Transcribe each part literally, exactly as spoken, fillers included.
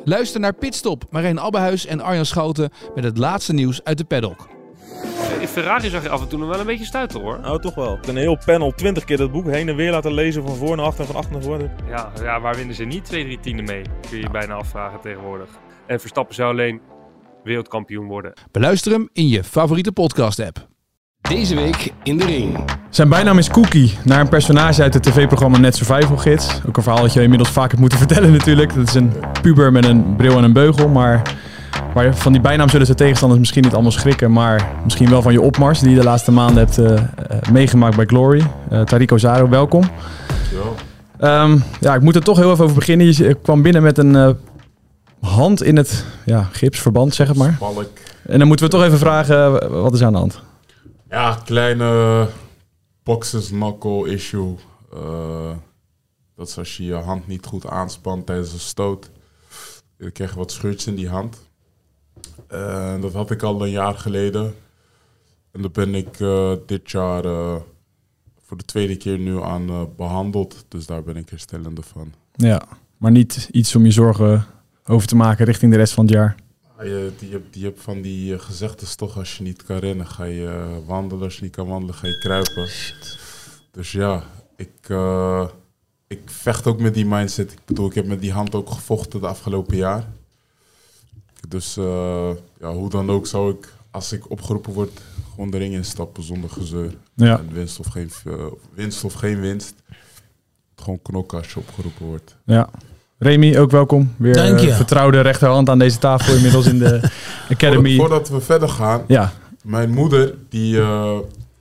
Luister naar Pitstop, Marijn Abbehuis en Arjan Schouten met het laatste nieuws uit de paddock. In Ferrari zag je af en toe nog wel een beetje stuiten, hoor. Nou, toch wel. Een heel panel, twintig keer dat boek heen en weer laten lezen van voor naar achter en van achter naar voren. Ja, ja, waar winnen ze niet twee, drie tienden mee? Kun je je bijna afvragen tegenwoordig. En Verstappen zou alleen wereldkampioen worden. Beluister hem in je favoriete podcast-app. Deze week in de ring. Zijn bijnaam is Cookie, naar een personage uit het tv-programma Net Survival Gids. Ook een verhaal dat je inmiddels vaak hebt moeten vertellen natuurlijk. Dat is een puber met een bril en een beugel, maar waar van die bijnaam zullen zijn tegenstanders misschien niet allemaal schrikken, maar misschien wel van je opmars die je de laatste maanden hebt uh, uh, meegemaakt bij Glory. Uh, Tariq Ozaro, welkom. Dankjewel. Um, ja, ik moet er toch heel even over beginnen. Je kwam binnen met een uh, hand in het ja, gipsverband, zeg het maar. Spalk. En dan moeten we toch even vragen, wat is aan de hand? Ja, kleine boxes knuckle issue. Uh, dat is als je je hand niet goed aanspant tijdens een stoot. Je krijgt wat scheurtjes in die hand. Uh, dat had ik al een jaar geleden. En daar ben ik uh, dit jaar uh, voor de tweede keer nu aan uh, behandeld. Dus daar ben ik herstellende van. Ja, maar niet iets om je zorgen over te maken richting de rest van het jaar. Je, die, je, die hebt van die uh, gezegdes toch, als je niet kan rennen, ga je uh, wandelen. Als je niet kan wandelen, ga je kruipen. Shit. Dus ja, ik, uh, ik vecht ook met die mindset. Ik bedoel, ik heb met die hand ook gevochten de afgelopen jaar. Dus uh, ja, hoe dan ook zou ik, als ik opgeroepen word, gewoon de ring instappen zonder gezeur. Ja. En winst of geen, uh, winst of geen winst. Gewoon knokken als je opgeroepen wordt. Ja. Remy, ook welkom. Weer uh, vertrouwde rechterhand aan deze tafel inmiddels in de Academy. Voordat we verder gaan, ja. Mijn moeder, die, uh,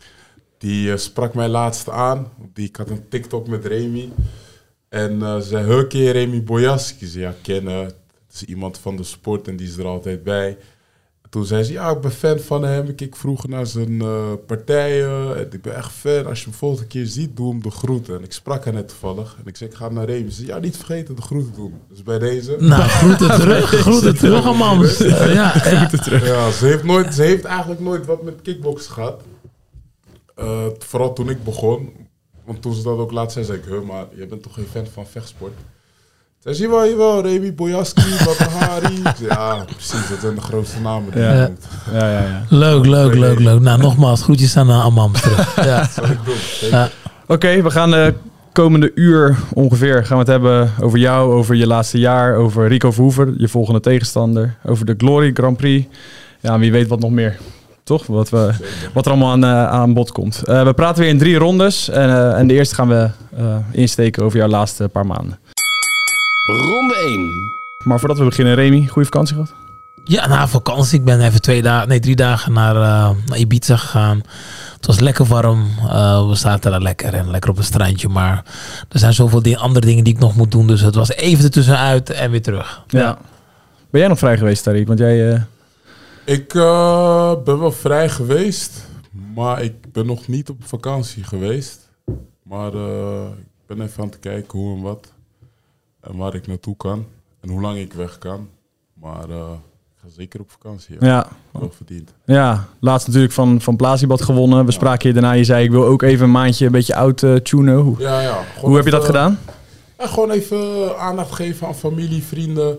die uh, sprak mij laatst aan. Die, ik had een TikTok met Remy. En uh, ze zei, heu, ken je Remy Boyaski? Ze zei, ja, kennen. Het is iemand van de sport en die is er altijd bij. Toen zei ze, ja, ik ben fan van hem. Ik keek vroeger naar zijn uh, partijen. En ik ben echt fan. Als je hem volgende keer ziet, doe hem de groeten. En ik sprak haar net toevallig. En ik zei, ik ga naar Remy. Ze zei, ja, niet vergeten de groeten doen. Dus bij deze... Nou, groeten terug. Groeten terug, man. Uh, ja, groeten ja. terug. Ja, ze heeft, nooit, ze heeft eigenlijk nooit wat met kickboksen gehad. Uh, vooral toen ik begon. Want toen ze dat ook laat zei, zei ik, huh, maar je bent toch geen fan van vechtsport? Zij zei, jawel, jawel, Remy Boyaski, Batahari. Ja, precies, dat zijn de grootste namen die ja. je noemt. Ja, ja, ja. Leuk, leuk, leuk, leuk. Nou, nogmaals, groetjes aan uh, Amam terug. Ja. Dat zal ik doen. Ja. Oké, okay, we gaan de komende uur ongeveer gaan we het hebben over jou, over je laatste jaar, over Rico Verhoeven, je volgende tegenstander, over de Glory Grand Prix. Ja, wie weet wat nog meer. Toch? Wat, we, wat er allemaal aan, uh, aan bod komt. Uh, we praten weer in drie rondes. En, uh, en de eerste gaan we uh, insteken over jouw laatste paar maanden. Ronde één. Maar voordat we beginnen, Remy, goede vakantie gehad? Ja, na vakantie. Ik ben even twee dagen, nee, drie dagen naar, uh, naar Ibiza gegaan. Het was lekker warm. Uh, we zaten daar lekker en lekker op een strandje. Maar er zijn zoveel dingen, andere dingen die ik nog moet doen. Dus het was even ertussenuit en weer terug. Ja. Ja. Ben jij nog vrij geweest, Tariq? Want jij... Uh... Ik uh, ben wel vrij geweest, maar ik ben nog niet op vakantie geweest. Maar uh, ik ben even aan het kijken hoe en wat. En waar ik naartoe kan. En hoe lang ik weg kan. Maar uh, ik ga zeker op vakantie. Ja. Ja. Wel verdiend. Ja, laatst natuurlijk van, van Plazibad gewonnen. We spraken je daarna. Je zei, ik wil ook even een maandje een beetje oud uh, tunen. Hoe, ja, ja. hoe heb je dat uh, gedaan? Ja, gewoon even aandacht geven aan familie, vrienden.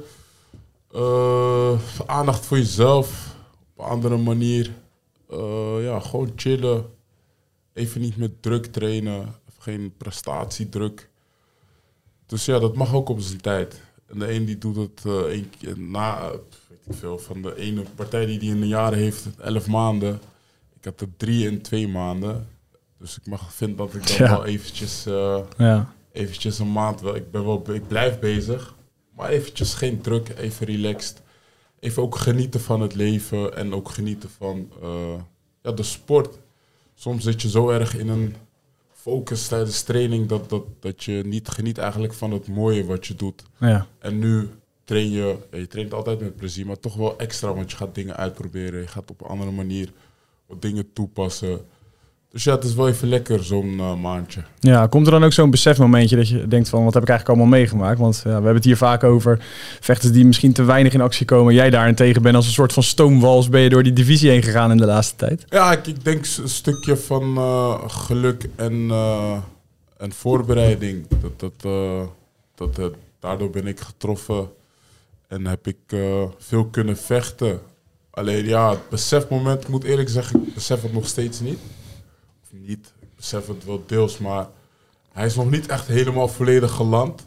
Uh, aandacht voor jezelf. Op een andere manier. Uh, ja, gewoon chillen. Even niet met druk trainen. Geen prestatiedruk. Dus ja, dat mag ook op zijn tijd. En de een die doet het uh, één keer na, uh, weet ik veel, van de ene partij die die in een jaar heeft, elf maanden. Ik heb er drie in twee maanden. Dus ik mag vind dat ik dan ja. wel eventjes, uh, ja. eventjes een maand wel. Ik ben wel, ik blijf bezig, maar eventjes geen druk, even relaxed. Even ook genieten van het leven en ook genieten van uh, ja, de sport. Soms zit je zo erg in een focus tijdens training dat, dat, dat je niet geniet eigenlijk van het mooie wat je doet. Ja. En nu train je, ja, je traint altijd met plezier, maar toch wel extra, want je gaat dingen uitproberen. Je gaat op een andere manier wat dingen toepassen. Dus ja, het is wel even lekker zo'n uh, maandje. Ja, komt er dan ook zo'n besefmomentje dat je denkt van, wat heb ik eigenlijk allemaal meegemaakt? Want ja, we hebben het hier vaak over vechters die misschien te weinig in actie komen. Jij daarentegen bent als een soort van stoomwals, ben je door die divisie heen gegaan in de laatste tijd? Ja, ik, ik denk een stukje van uh, geluk en, uh, en voorbereiding. Dat, dat, uh, dat, uh, daardoor ben ik getroffen. En heb ik uh, veel kunnen vechten. Alleen ja, het besefmoment, ik moet eerlijk zeggen, ik besef het nog steeds niet. Of niet, ik besef het wel deels, maar hij is nog niet echt helemaal volledig geland.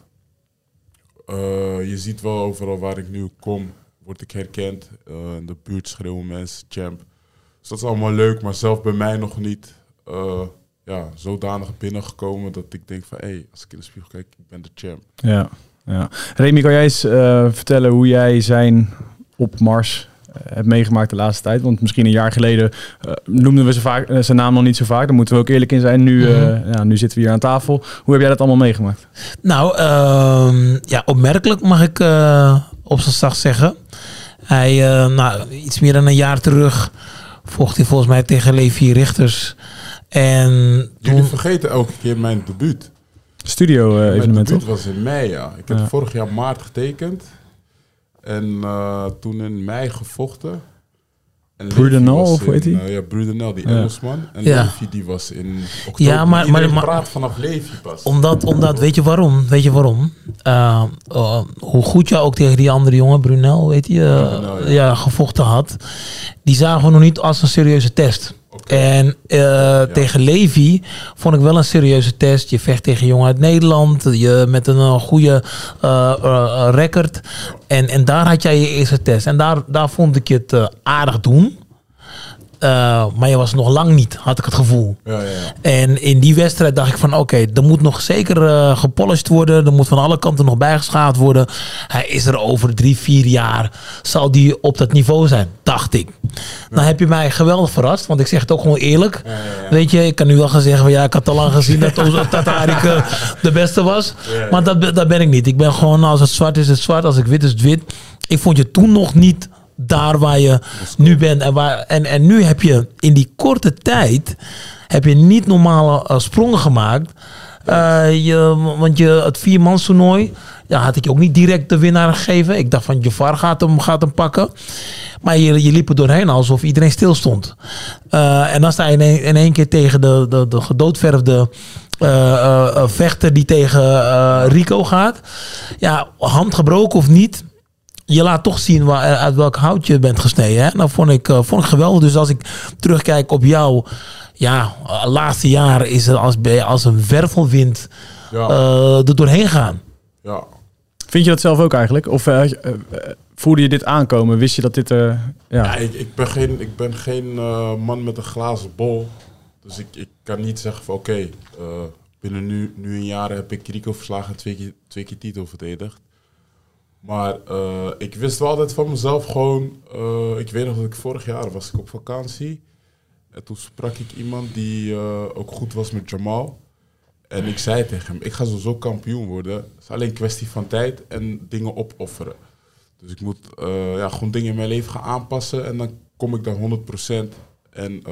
Uh, je ziet wel overal waar ik nu kom, word ik herkend. Uh, in de buurt schreeuwen mensen, champ. Dus dat is allemaal leuk, maar zelf bij mij nog niet uh, ja, zodanig binnengekomen dat ik denk van, hé, hey, als ik in de spiegel kijk, ik ben de champ. Ja, ja. Remy, kan jij eens uh, vertellen hoe jij zijn opmars uh, hebt meegemaakt de laatste tijd? Want misschien een jaar geleden uh, noemden we zijn, vaak, uh, zijn naam nog niet zo vaak. Daar moeten we ook eerlijk in zijn. Nu, uh, mm-hmm. ja, nu zitten we hier aan tafel. Hoe heb jij dat allemaal meegemaakt? Nou, uh, ja, opmerkelijk mag ik uh, op zijn zacht zeggen. Hij, uh, nou, iets meer dan een jaar terug vocht hij volgens mij tegen Levi Richters. En jullie toen... vergeten elke keer mijn debuut. Studio uh, evenement, mijn debuut toch? was in mei, ja. Ik heb ja. vorig jaar maart getekend. En uh, toen in mei gevochten. Brudenel, of hoe heet hij? Uh, ja, Brudenel, die ja. Engelsman. En ja. Levi, die was in oktober. Ja, maar, maar, maar praat vanaf Levi pas. Omdat, omdat, weet je waarom? Weet je waarom? Uh, uh, hoe goed je ook tegen die andere jongen, Brunel, weet je, uh, Brunel, ja. ja, gevochten had. Die zagen we nog niet als een serieuze test. Okay. En uh, ja. tegen Levi vond ik wel een serieuze test. Je vecht tegen jongen uit Nederland. Je met een uh, goede uh, uh, record. En, en daar had jij je eerste test. En daar, daar vond ik je het uh, aardig doen. Uh, maar je was nog lang niet, had ik het gevoel. Ja, ja, ja. En in die wedstrijd dacht ik van oké, okay, er moet nog zeker uh, gepolished worden. Er moet van alle kanten nog bijgeschaafd worden. Hij is er over drie, vier jaar. Zal die op dat niveau zijn, dacht ik. Ja. Dan heb je mij geweldig verrast. Want ik zeg het ook gewoon eerlijk. Ja, ja, ja. Weet je, ik kan nu wel gaan zeggen van ja, ik had al lang gezien dat Tatarik uh, de beste was. Ja, ja. Maar dat, dat ben ik niet. Ik ben gewoon, als het zwart is het zwart, als ik wit is het wit. Ik vond je toen nog niet daar waar je nu bent. En, waar, en, en nu heb je in die korte tijd heb je niet normale uh, sprongen gemaakt. Uh, je, want je, het viermans toernooi, ja, had ik je ook niet direct de winnaar gegeven. Ik dacht van Jafar gaat hem, gaat hem pakken. Maar je, je liep er doorheen alsof iedereen stil stond. Uh, en dan sta je in één, in één keer tegen de, de, de gedoodverfde uh, uh, vechter die tegen uh, Rico gaat. Ja, hand gebroken of niet. Je laat toch zien waar, uit welk hout je bent gesneden. Hè? Dat vond ik, uh, vond ik geweldig. Dus als ik terugkijk op jou, ja, laatste jaar is er als, als een wervelwind ja. uh, er doorheen gaan. Ja. Vind je dat zelf ook eigenlijk? Of uh, uh, voelde je dit aankomen? Wist je dat dit... Uh, ja, ja ik, ik ben geen, ik ben geen uh, man met een glazen bol. Dus ik, ik kan niet zeggen van oké, okay, uh, binnen nu, nu een jaar heb ik Rico verslagen en twee keer, twee keer titel verdedigd. Maar uh, ik wist wel altijd van mezelf gewoon... Uh, ik weet nog dat ik vorig jaar was ik op vakantie. En toen sprak ik iemand die uh, ook goed was met Jamal. En ik zei tegen hem, ik ga sowieso kampioen worden. Het is alleen een kwestie van tijd en dingen opofferen. Dus ik moet uh, ja, gewoon dingen in mijn leven gaan aanpassen. En dan kom ik daar honderd procent. En uh,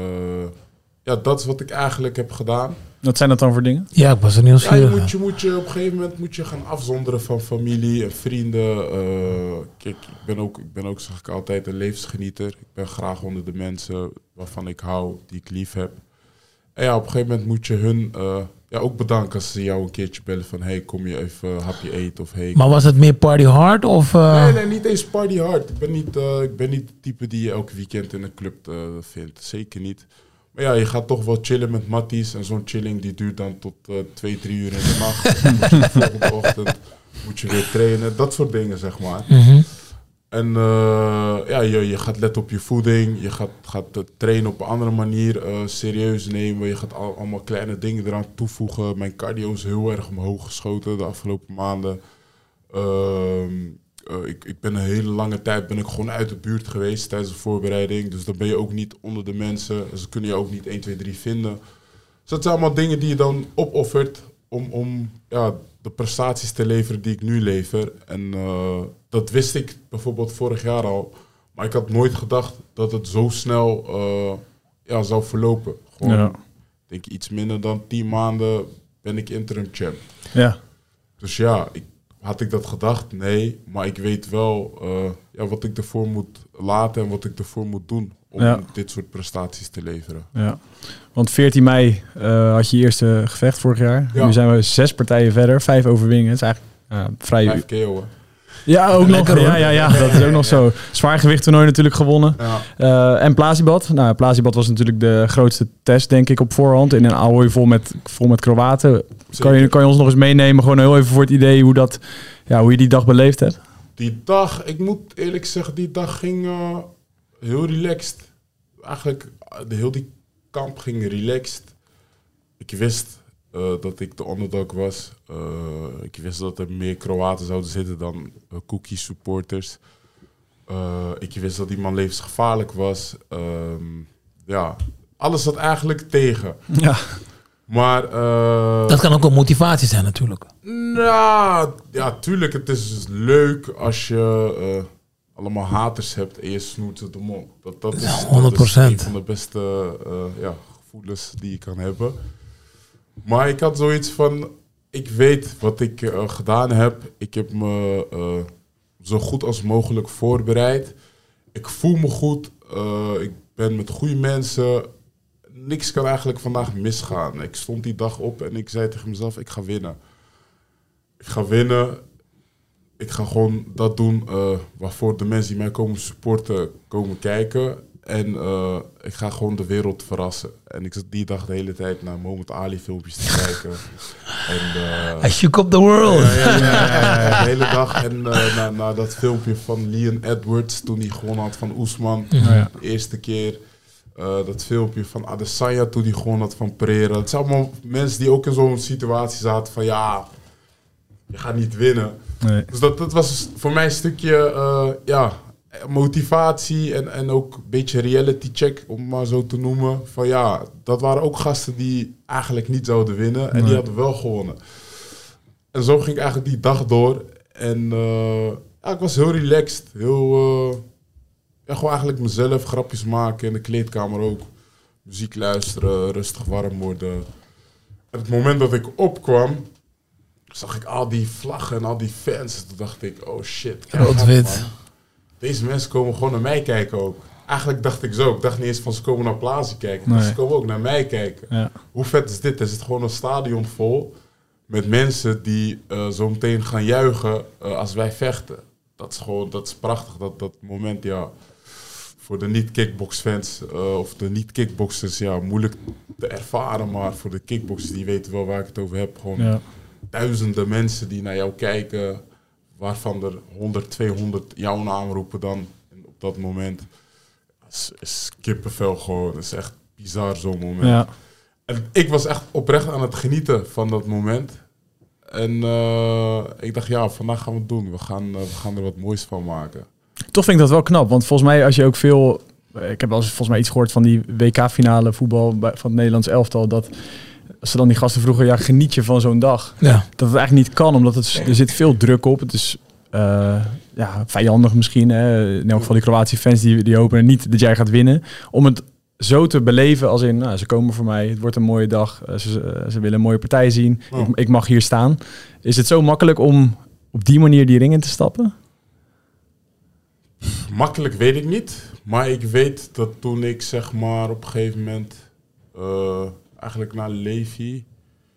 ja, dat is wat ik eigenlijk heb gedaan. Wat zijn dat dan voor dingen? Ja, ik was er nieuwsgierig. Ja, je, moet, je moet je op een gegeven moment moet je gaan afzonderen van familie en vrienden. Uh, kijk, ik ben ook, ik ben ook, zeg ik altijd, een levensgenieter. Ik ben graag onder de mensen waarvan ik hou, die ik lief heb. En ja, op een gegeven moment moet je hun uh, ja, ook bedanken als ze jou een keertje bellen van hey, kom je even een hapje eten of hey. Maar was het meer party hard of? Uh... Nee, nee, niet eens party hard. Ik ben niet, uh, ik ben niet de type die je elke weekend in een club uh, vindt. Zeker niet. Maar ja, je gaat toch wel chillen met matties. En zo'n chilling die duurt dan tot uh, twee, drie uur in de nacht. Dan moet je de volgende ochtend moet je weer trainen. Dat soort dingen, zeg maar. Mm-hmm. En uh, ja, je, je gaat letten op je voeding. Je gaat, gaat trainen op een andere manier. Uh, serieus nemen. Je gaat al, allemaal kleine dingen eraan toevoegen. Mijn cardio is heel erg omhoog geschoten de afgelopen maanden. Uh, Uh, ik, ik ben een hele lange tijd ben ik gewoon uit de buurt geweest tijdens de voorbereiding. Dus dan ben je ook niet onder de mensen. Ze kunnen je ook niet één, twee, drie vinden. Dus dat zijn allemaal dingen die je dan opoffert om, om ja, de prestaties te leveren die ik nu lever. En uh, dat wist ik bijvoorbeeld vorig jaar al. Maar ik had nooit gedacht dat het zo snel uh, ja, zou verlopen. Gewoon, ja. denk iets minder dan tien maanden ben ik interim champ. Ja. Dus ja, ik had ik dat gedacht? Nee, maar ik weet wel uh, ja, wat ik ervoor moet laten en wat ik ervoor moet doen om ja. dit soort prestaties te leveren. Ja. Want veertien mei uh, had je je eerste gevecht vorig jaar. Ja. Nu zijn we zes partijen verder, vijf overwinningen. Het is eigenlijk uh, vrij... Vijf K O'en. Ja, ook Lekker, nog. hoor. Ja, ja, ja, dat is ook nog zo. Zwaargewicht toernooi natuurlijk gewonnen. Ja. Uh, en Plasibat. Nou, Plasibat was natuurlijk de grootste test, denk ik, op voorhand. In een Ahoy vol met, vol met Kroaten. Kan je, kan je ons nog eens meenemen, gewoon heel even voor het idee hoe, dat, ja, hoe je die dag beleefd hebt? Die dag, ik moet eerlijk zeggen, die dag ging uh, heel relaxed. Eigenlijk, de heel die kamp ging relaxed. Ik wist uh, dat ik de underdog was. Uh, ik wist dat er meer Kroaten zouden zitten dan uh, Cookie supporters. Uh, ik wist dat die man levensgevaarlijk was. Um, ja, alles zat eigenlijk tegen. Ja. Maar... Uh, Dat kan ook een motivatie zijn natuurlijk. Nou, ja, tuurlijk. Het is leuk als je uh, allemaal haters hebt en je snoert ze de mond. Dat, dat, is, Ja, honderd procent. dat is een van de beste uh, ja, gevoelens die je kan hebben. Maar ik had zoiets van, ik weet wat ik uh, gedaan heb. Ik heb me uh, zo goed als mogelijk voorbereid. Ik voel me goed. Uh, ik ben met goede mensen. Niks kan eigenlijk vandaag misgaan. Ik stond die dag op en ik zei tegen mezelf, ik ga winnen. Ik ga winnen. Ik ga gewoon dat doen uh, waarvoor de mensen die mij komen supporten, komen kijken. En uh, ik ga gewoon de wereld verrassen. En ik zat die dag de hele tijd naar Mohamed Ali filmpjes te kijken. En, uh, I shook up the world. Ja, ja, ja, ja, ja, de hele dag. En uh, naar, naar dat filmpje van Leon Edwards toen hij gewonnen had van Ousmane. Ja. De eerste keer. Uh, dat filmpje van Adesanya toen hij gewonnen had van Pereira. Het zijn allemaal mensen die ook in zo'n situatie zaten van ja, je gaat niet winnen. Nee. Dus dat, dat was voor mij een stukje uh, ja, motivatie en, en ook een beetje reality check, om het maar zo te noemen. Van ja, dat waren ook gasten die eigenlijk niet zouden winnen en Nee. die hadden wel gewonnen. En zo ging ik eigenlijk die dag door. En uh, ja, ik was heel relaxed. Heel, uh, ja, gewoon eigenlijk mezelf, grapjes maken in de kleedkamer ook. Muziek luisteren, rustig warm worden. En het moment dat ik opkwam, zag ik al die vlaggen en al die fans. Toen dacht ik, oh shit. kijk af, Rood-wit. man. Deze mensen komen gewoon naar mij kijken ook. Eigenlijk dacht ik zo. Ik dacht niet eens van ze komen naar Plazie kijken. Maar Nee. ze komen ook naar mij kijken. Ja. Hoe vet is dit? Er zit gewoon een stadion vol met mensen die uh, zo meteen gaan juichen uh, als wij vechten. Dat is gewoon, dat is prachtig. Dat, dat moment, ja, voor de niet-kickbox-fans uh, of de niet-kickboxers, ja, moeilijk te ervaren. Maar voor de kickboxers, die weten wel waar ik het over heb. Gewoon Ja. duizenden mensen die naar jou kijken, waarvan er honderd, tweehonderd jouw naam roepen dan op dat moment. Is, is kippenvel gewoon. Dat is echt bizar zo'n moment. Ja. En ik was echt oprecht aan het genieten van dat moment. En uh, ik dacht, ja, vandaag gaan we het doen. We gaan, uh, we gaan er wat moois van maken. Toch vind ik dat wel knap, want volgens mij als je ook veel... Ik heb wel eens volgens mij iets gehoord van die W K-finale voetbal bij- van het Nederlands elftal, dat als ze dan die gasten vroegen, ja, geniet je van zo'n dag? Ja. Dat het eigenlijk niet kan, omdat het, er zit veel druk op. Het is uh, ja, vijandig misschien. Hè? In elk geval die Kroatische fans die, die hopen niet dat jij gaat winnen. Om het zo te beleven als in, nou, ze komen voor mij, het wordt een mooie dag. Uh, ze, uh, ze willen een mooie partij zien. Oh. Ik, ik mag hier staan. Is het zo makkelijk om op die manier die ring in te stappen? Makkelijk weet ik niet. Maar ik weet dat toen ik zeg maar op een gegeven moment uh, eigenlijk naar Levi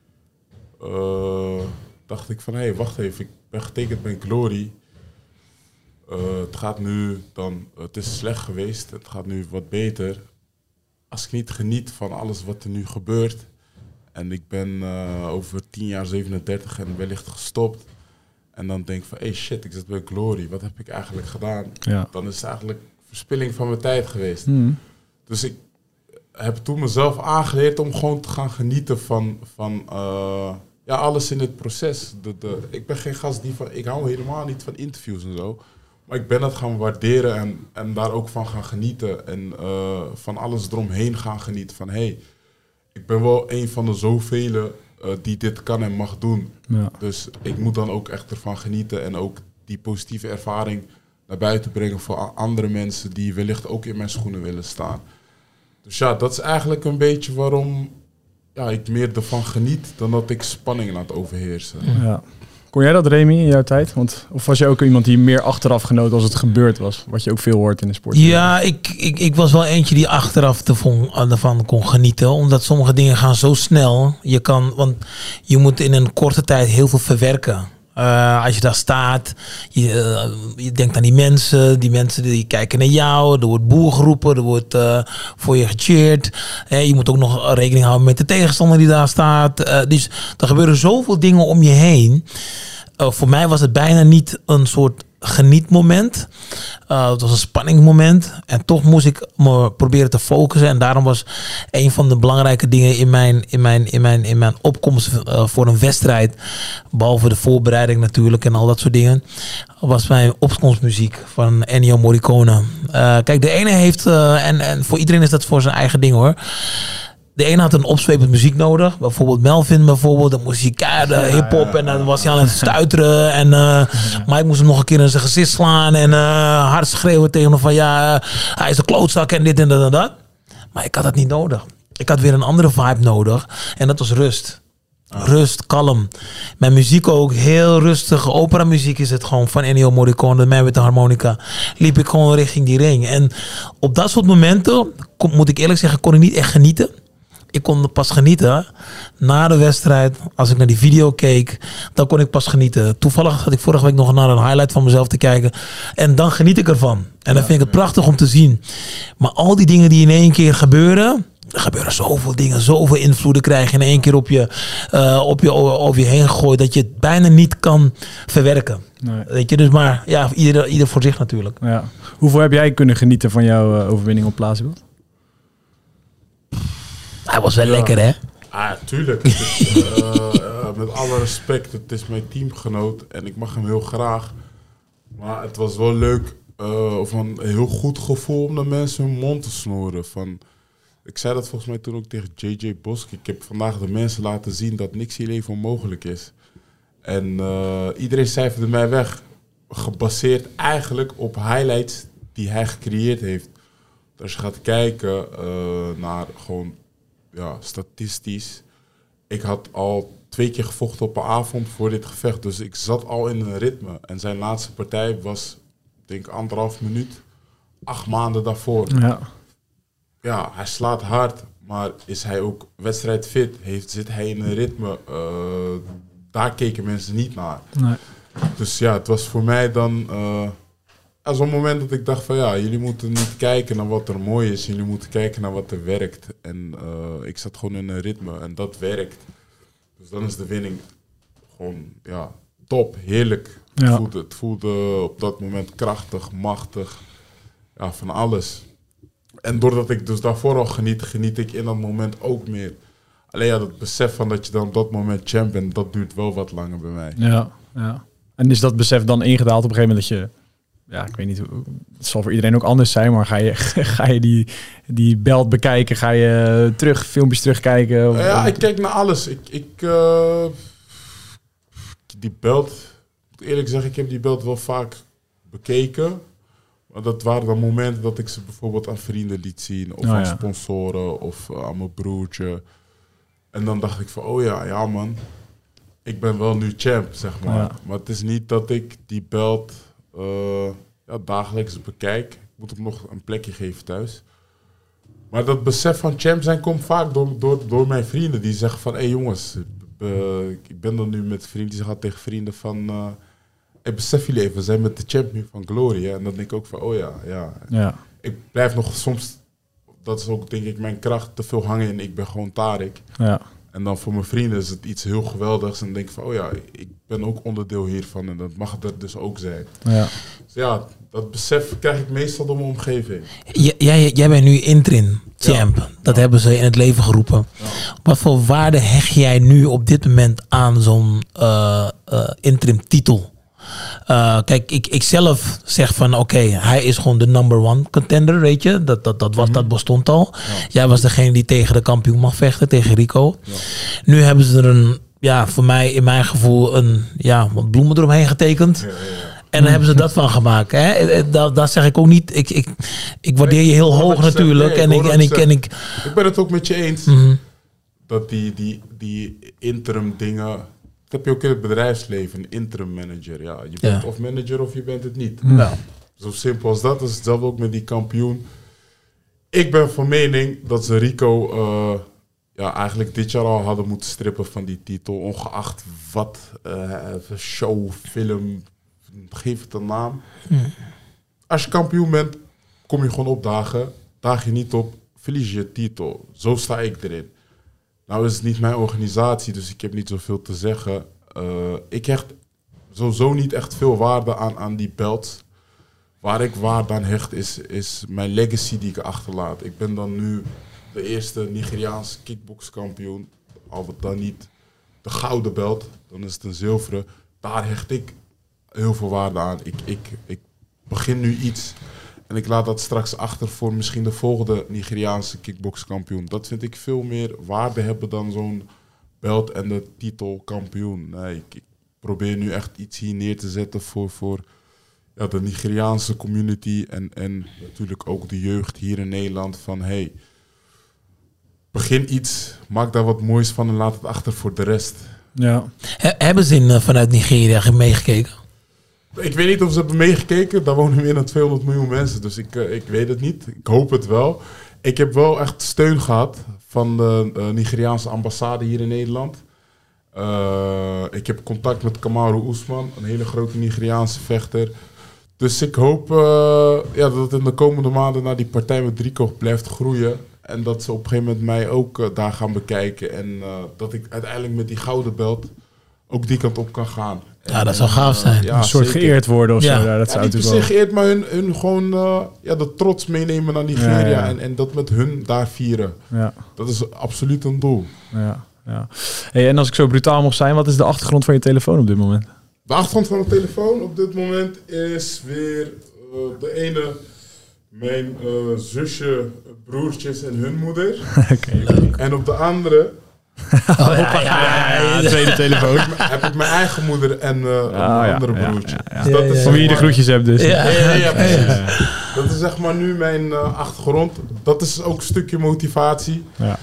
uh, dacht ik van hé, hey, wacht even, ik ben getekend bij Glory. Uh, het gaat nu dan, het is slecht geweest, het gaat nu wat beter. Als ik niet geniet van alles wat er nu gebeurt en ik ben uh, over tien jaar zevenendertig en wellicht gestopt. En dan denk ik van, hey shit, ik zit bij Glory. Wat heb ik eigenlijk gedaan? Ja. Dan is het eigenlijk verspilling van mijn tijd geweest. Hmm. Dus ik heb toen mezelf aangeleerd om gewoon te gaan genieten van, van uh, ja, alles in het proces. De, de, ik ben geen gast die van, ik hou helemaal niet van interviews en zo. Maar ik ben dat gaan waarderen en, en daar ook van gaan genieten. En uh, van alles eromheen gaan genieten. Van hé, hey, ik ben wel een van de zoveel uh, die dit kan en mag doen. Ja. Dus ik moet dan ook echt ervan genieten en ook die positieve ervaring naar buiten brengen voor a- andere mensen die wellicht ook in mijn schoenen willen staan. Dus ja, dat is eigenlijk een beetje waarom ja, ik meer ervan geniet dan dat ik spanning laat overheersen. Ja. Kon jij dat, Remy, in jouw tijd? Want, of was je ook iemand die meer achteraf genoot als het gebeurd was? Wat je ook veel hoort in de sport. Ja, ik, ik, ik was wel eentje die achteraf ervan, ervan kon genieten. Omdat sommige dingen gaan zo snel. Je kan, want je moet in een korte tijd heel veel verwerken. Uh, als je daar staat, je, uh, je denkt aan die mensen. Die mensen die kijken naar jou. Er wordt boer geroepen. Er wordt uh, voor je gecheerd. Uh, je moet ook nog rekening houden met de tegenstander die daar staat. Uh, dus er gebeuren zoveel dingen om je heen. Uh, voor mij was het bijna niet een soort genietmoment. Uh, het was een spanningsmoment. En toch moest ik me proberen te focussen. En daarom was een van de belangrijke dingen in mijn, in mijn, in mijn, in mijn opkomst uh, voor een wedstrijd, behalve de voorbereiding natuurlijk en al dat soort dingen, was mijn opkomstmuziek van Ennio Morricone. Uh, kijk, de ene heeft, uh, en, en voor iedereen is dat voor zijn eigen ding hoor. De ene had een opzwepend muziek nodig. Bijvoorbeeld Melvin bijvoorbeeld. Dan moest hij keihard hip-hop. En dan was hij aan het stuiteren. En uh, Mike moest hem nog een keer in zijn gezicht slaan. En uh, hard schreeuwen tegen hem van ja, uh, hij is een klootzak en dit en dat en dat. Maar ik had dat niet nodig. Ik had weer een andere vibe nodig. En dat was rust. Rust, kalm. Mijn muziek ook heel rustig. Opera muziek is het gewoon van Ennio Morricone. Mij met de harmonica. Liep ik gewoon richting die ring. En op dat soort momenten, moet ik eerlijk zeggen, kon ik niet echt genieten. Ik kon pas genieten na de wedstrijd. Als ik naar die video keek, dan kon ik pas genieten. Toevallig had ik vorige week nog naar een highlight van mezelf te kijken. En dan geniet ik ervan. En dan vind ik het prachtig om te zien. Maar al die dingen die in één keer gebeuren, er gebeuren zoveel dingen, zoveel invloeden krijgen in één keer op je, uh, op je, over je heen gegooid, dat je het bijna niet kan verwerken. Nee. Weet je, dus maar ja, ieder, ieder voor zich natuurlijk. Ja. Hoeveel heb jij kunnen genieten van jouw uh, overwinning op Plaatsbeeld? Hij was wel ja. lekker, hè? Ah, tuurlijk. Dus, uh, uh, met alle respect, het is mijn teamgenoot en ik mag hem heel graag. Maar het was wel leuk, uh, of een heel goed gevoel om de mensen hun mond te snoeren. Van, ik zei dat volgens mij toen ook tegen J J Bosk. Ik heb vandaag de mensen laten zien dat niks hier leven onmogelijk is. En uh, iedereen cijferde mij weg. Gebaseerd eigenlijk op highlights die hij gecreëerd heeft. Als je gaat kijken uh, naar gewoon ja, statistisch. Ik had al twee keer gevochten op een avond voor dit gevecht. Dus ik zat al in een ritme. En zijn laatste partij was, denk ik, anderhalf minuut. Acht maanden daarvoor. Ja, ja hij slaat hard. Maar is hij ook wedstrijdfit? Heeft, zit hij in een ritme? Uh, daar keken mensen niet naar. Nee. Dus ja, het was voor mij dan Uh, Ja, zo'n moment dat ik dacht van ja, jullie moeten niet kijken naar wat er mooi is. Jullie moeten kijken naar wat er werkt. En uh, ik zat gewoon in een ritme en dat werkt. Dus dan is de winning gewoon ja, top, heerlijk. Ja. Het, voelde, het voelde op dat moment krachtig, machtig. Ja, van alles. En doordat ik dus daarvoor al geniet, geniet ik in dat moment ook meer. Alleen ja, dat besef van dat je dan op dat moment champ bent, dat duurt wel wat langer bij mij. Ja, ja. En is dat besef dan ingedaald op een gegeven moment dat je, ja, ik weet niet, het zal voor iedereen ook anders zijn, maar ga je, ga je die, die belt bekijken? Ga je terug, filmpjes terugkijken? Of, ja, ik kijk naar alles. Ik, ik uh, die belt, moet eerlijk zeggen, ik heb die belt wel vaak bekeken. Maar dat waren dan momenten dat ik ze bijvoorbeeld aan vrienden liet zien, of oh, aan ja. sponsoren, of uh, aan mijn broertje. En dan dacht ik van, oh ja, ja man, ik ben wel nu champ, zeg maar. Ja. Maar het is niet dat ik die belt Uh, ja, dagelijks bekijk. Ik moet hem nog een plekje geven thuis. Maar dat besef van champ zijn komt vaak door, door, door mijn vrienden. Die zeggen van, hé hey jongens, uh, ik ben dan nu met vrienden die zeggen tegen vrienden van, uh, hey, besef jullie even, we zijn met de champ nu van Glory. Hè? En dan denk ik ook van, oh ja, ja, ja. Ik blijf nog soms, dat is ook denk ik mijn kracht, te veel hangen in. Ik ben gewoon Tarek. Ja. En dan voor mijn vrienden is het iets heel geweldigs. En dan denk ik van, oh ja, ik ben ook onderdeel hiervan. En dat mag er dus ook zijn. Ja. Dus ja, dat besef krijg ik meestal door mijn omgeving. J- jij, jij bent nu interim champ. Ja. Dat ja. hebben ze in het leven geroepen. Ja. Wat voor waarde hecht jij nu op dit moment aan zo'n uh, uh, interim titel? Uh, kijk, ik, ik zelf zeg van oké, okay, hij is gewoon de number one contender, weet je. Dat, dat, dat, was, mm-hmm. dat bestond al. Ja. Jij was degene die tegen de kampioen mag vechten, tegen Rico. Ja. Nu hebben ze er een, ja, voor mij in mijn gevoel een, ja, wat bloemen eromheen getekend. Ja, ja, ja. En dan hebben ze dat van gemaakt. Hè? Dat, dat zeg ik ook niet. Ik, ik, ik waardeer je heel hoog natuurlijk. Nee, en, ik, en, ik, en ik... ik ben het ook met je eens. Mm-hmm. Dat die, die, die interim dingen, dat heb je ook in het bedrijfsleven, een interim manager. Ja, je bent ja. of manager of je bent het niet. Ja. Zo simpel als dat. Dat is hetzelfde ook met die kampioen. Ik ben van mening dat ze Rico uh, ja, eigenlijk dit jaar al hadden moeten strippen van die titel. Ongeacht wat uh, show, film, geef het een naam. Hmm. Als je kampioen bent, kom je gewoon opdagen. Daag je niet op, verlies je je titel. Zo sta ik erin. Nou is het niet mijn organisatie, dus ik heb niet zoveel te zeggen. Uh, ik hecht sowieso niet echt veel waarde aan, aan die belts. Waar ik waarde aan hecht is, is mijn legacy die ik achterlaat. Ik ben dan nu de eerste Nigeriaanse kickbokskampioen. Al wat dan niet de gouden belt, dan is het een zilveren. Daar hecht ik heel veel waarde aan. Ik, ik, ik begin nu iets en ik laat dat straks achter voor misschien de volgende Nigeriaanse kickbokskampioen. Dat vind ik veel meer waarde hebben dan zo'n belt en de titel kampioen. Nee, ik, ik probeer nu echt iets hier neer te zetten voor, voor ja, de Nigeriaanse community en, en natuurlijk ook de jeugd hier in Nederland. Van hey, begin iets, maak daar wat moois van en laat het achter voor de rest. Ja. He- hebben ze in, uh, vanuit Nigeria meegekeken? Ik weet niet of ze hebben meegekeken. Daar wonen meer dan tweehonderd miljoen mensen. Dus ik, uh, ik weet het niet. Ik hoop het wel. Ik heb wel echt steun gehad van de uh, Nigeriaanse ambassade hier in Nederland. Uh, ik heb contact met Kamaru Usman, een hele grote Nigeriaanse vechter. Dus ik hoop uh, ja, dat het in de komende maanden naar die partij met Rico blijft groeien. En dat ze op een gegeven moment mij ook uh, daar gaan bekijken. En uh, dat ik uiteindelijk met die gouden belt ook die kant op kan gaan. Ja, dat zou gaaf zijn. Uh, ja, een soort zeker. geëerd worden of Ja. zo. Ja, dat Ja, zou niet per natuurlijk se wel... geëerd, maar hun, hun gewoon uh, ja, de trots meenemen naar Nigeria. Ja, ja. En, en dat met hun daar vieren. Ja, Dat is absoluut een doel. ja, ja. Hey, en als ik zo brutaal mag zijn, wat is de achtergrond van je telefoon op dit moment? De achtergrond van de telefoon op dit moment is weer uh, de ene, mijn uh, zusje, broertjes en hun moeder. Oké. En op de andere Oh, ja, ja, ja, ja. Ja, tweede telefoon. heb ik mijn eigen moeder en uh, een Ah, ja, andere ja, broertje. ja, ja. Dus dat Ja, is ja, Van wie je de zeg maar- groetjes hebt dus. Ja. Ja, ja, ja, precies. Ja, ja. Dat is zeg maar nu mijn uh, achtergrond. Dat is ook een stukje motivatie. Ja.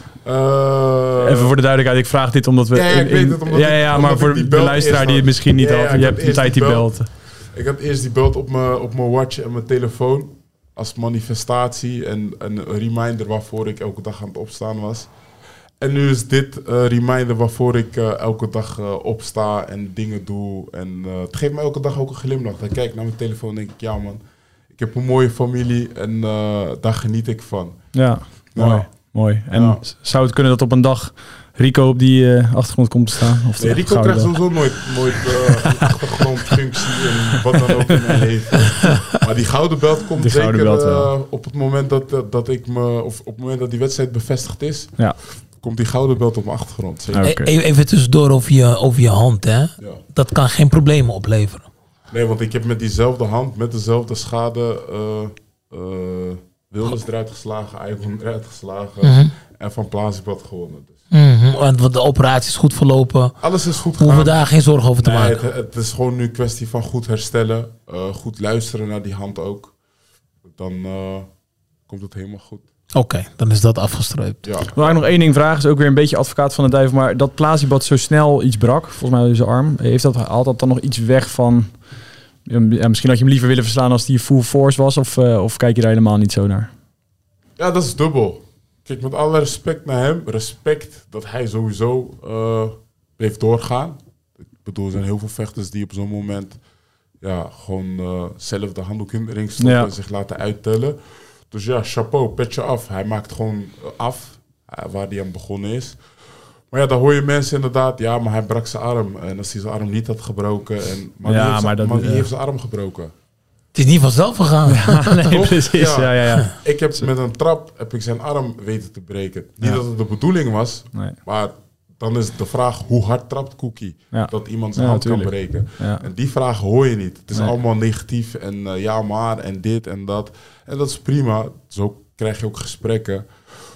Uh, Even voor de duidelijkheid, ik vraag dit omdat we... Ja, ja, ik in- weet in- het, omdat ja, ik- ja, omdat maar ik voor die de belt luisteraar eerst die het had. misschien niet Ja, ja, had. ik Je had hebt een eerst tijd die die belt. Ik had eerst die belt op mijn op mijn watch en mijn telefoon als manifestatie en een reminder waarvoor ik elke dag aan het opstaan was. En nu is dit uh, reminder waarvoor ik uh, elke dag uh, opsta en dingen doe. En uh, het geeft me elke dag ook een glimlach. Dan kijk ik naar mijn telefoon en denk ik, ja man, ik heb een mooie familie en uh, daar geniet ik van. Ja, mooi. Ja. mooi. En Ja. zou het kunnen dat op een dag Rico op die uh, achtergrond komt te staan? Of Nee, de Rico gouden krijgt bel? sowieso nooit, nooit uh, een achtergrondfunctie en wat dan ook in mijn leven. Maar die gouden belt komt Die gouden zeker belt wel. uh, op het moment dat, uh, dat ik me, of op het moment dat die wedstrijd bevestigd is, Ja. komt die gouden belt op mijn achtergrond. Zeker. Oké. E- Even tussendoor over je, over je hand, hè. Ja. Dat kan geen problemen opleveren. Nee, want ik heb met diezelfde hand, met dezelfde schade, uh, uh, Wilders eruit geslagen, Eigen eruit geslagen Mhm. en Van Plaatsblad gewonnen. Dus Mhm, want want de operatie is goed verlopen. alles is goed Hoeven we gegaan. daar geen zorgen over te Nee, maken. het, het is gewoon nu een kwestie van goed herstellen, uh, goed luisteren naar die hand ook. Dan uh, komt het helemaal goed. Oké, dan is dat afgestreept. Ja. Wil ik nog één ding vragen, is ook weer een beetje advocaat van de duivel, maar dat Plazibad zo snel iets brak, volgens mij zijn arm, heeft dat, haalt dat dan nog iets weg van, ja, misschien had je hem liever willen verslaan als die full force was, of, uh, of kijk je daar helemaal niet zo naar? Ja, dat is dubbel. Kijk, met alle respect naar hem, respect dat hij sowieso uh, bleef doorgaan. Ik bedoel, er zijn heel veel vechters die op zo'n moment ja, gewoon uh, zelf de handdoek in de ring stoppen Ja. en zich laten uittellen. Dus ja, chapeau, petje af. Hij maakt gewoon uh, af uh, waar hij aan begonnen is. Maar ja, dan hoor je mensen inderdaad, ja, maar hij brak zijn arm. En als hij zijn arm niet had gebroken. En, maar Ja, wie heeft, maar zijn- dat- maar wie ja. heeft zijn arm gebroken? Het is niet vanzelf gegaan. nee, Toch? precies. Ja, Ja. ja, ja. Ik heb met een trap heb ik zijn arm weten te breken. Niet Ja. dat het de bedoeling was, Nee. maar dan is de vraag hoe hard trapt Cookie Ja. dat iemand zijn Ja, hand kan tuurlijk. breken. Ja. En die vraag hoor je niet. Het is Nee. allemaal negatief en uh, ja maar en dit en dat. En dat is prima. Zo krijg je ook gesprekken.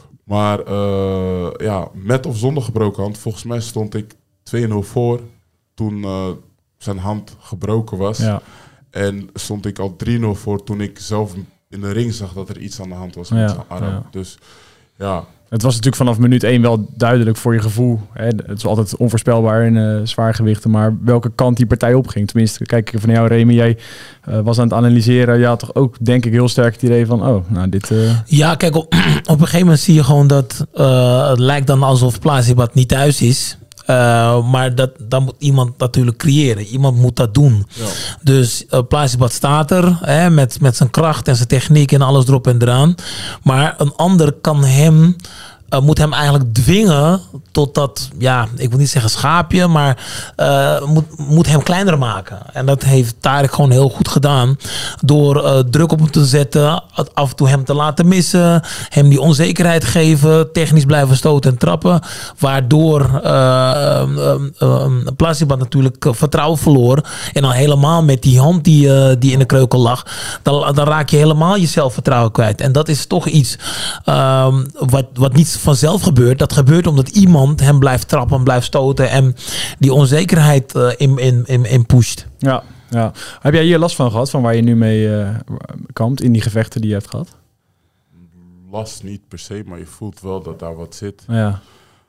Maar uh, ja, met of zonder gebroken hand, volgens mij stond ik twee nul voor toen uh, zijn hand gebroken was. Ja. En stond ik al drie nul voor toen ik zelf in de ring zag dat er iets aan de hand was met Ja, zijn arm. ja. Dus ja, Het was natuurlijk vanaf minuut één wel duidelijk voor je gevoel. Hè? Het is altijd onvoorspelbaar in uh, zwaargewichten. Maar welke kant die partij opging. Tenminste, kijk van jou, Remy. Jij uh, was aan het analyseren. Je had toch ook, denk ik, heel sterk het idee van... oh, nou, dit... Uh... Ja, kijk, op, op een gegeven moment zie je gewoon dat... Uh, het lijkt dan alsof Plasibat niet thuis is... Uh, maar dat, dat moet iemand natuurlijk creëren. Iemand moet dat doen. Ja. Dus uh, Plasibat staat er hè, met, met zijn kracht en zijn techniek en alles erop en eraan. Maar een ander kan hem... Uh, moet hem eigenlijk dwingen tot dat, ja, ik wil niet zeggen schaapje, maar uh, moet, moet hem kleiner maken. En dat heeft Tarek gewoon heel goed gedaan. Door uh, druk op hem te zetten, af en toe hem te laten missen, hem die onzekerheid geven, technisch blijven stoten en trappen. Waardoor uh, uh, uh, Plasibat natuurlijk uh, vertrouwen verloor. En dan helemaal met die hand die, uh, die in de kreukel lag, dan, dan raak je helemaal je zelfvertrouwen kwijt. En dat is toch iets uh, wat, wat niet vanzelf gebeurt. Dat gebeurt omdat iemand hem blijft trappen, blijft stoten en die onzekerheid uh, in, in, in, in pusht. Ja, ja. Heb jij hier last van gehad, van waar je nu mee uh, kampt in die gevechten die je hebt gehad? Last niet per se, maar je voelt wel dat daar wat zit. Ja.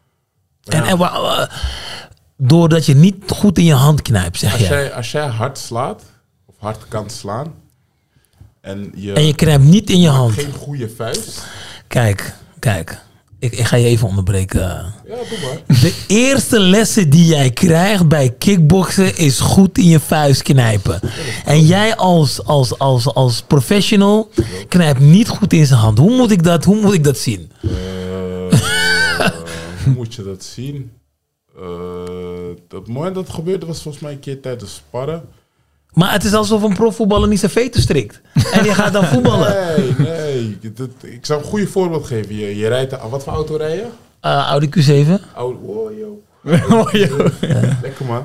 En, en uh, doordat je niet goed in je hand knijpt, zeg als jij. jij. Als jij hard slaat, of hard kan slaan, en je, en je knijpt niet in je hand. Geen goede vuist. Kijk, kijk. Ik, ik ga je even onderbreken. Ja, doe maar. De eerste lessen die jij krijgt bij kickboksen is goed in je vuist knijpen. En jij als, als, als, als professional knijpt niet goed in zijn hand. Hoe moet ik dat, hoe moet ik dat zien? Uh, uh, hoe moet je dat zien? Uh, het moment dat het gebeurde was volgens mij een keer tijdens sparren. Maar het is alsof een profvoetballer niet zijn veten strikt. En je gaat dan voetballen. Nee, nee. Dat, ik zou een goede voorbeeld geven. Je, je rijdt... Wat voor auto rij je? Uh, Audi Q zeven. Audi... Oh, joh. Oh, joh. Ja. Lekker, man.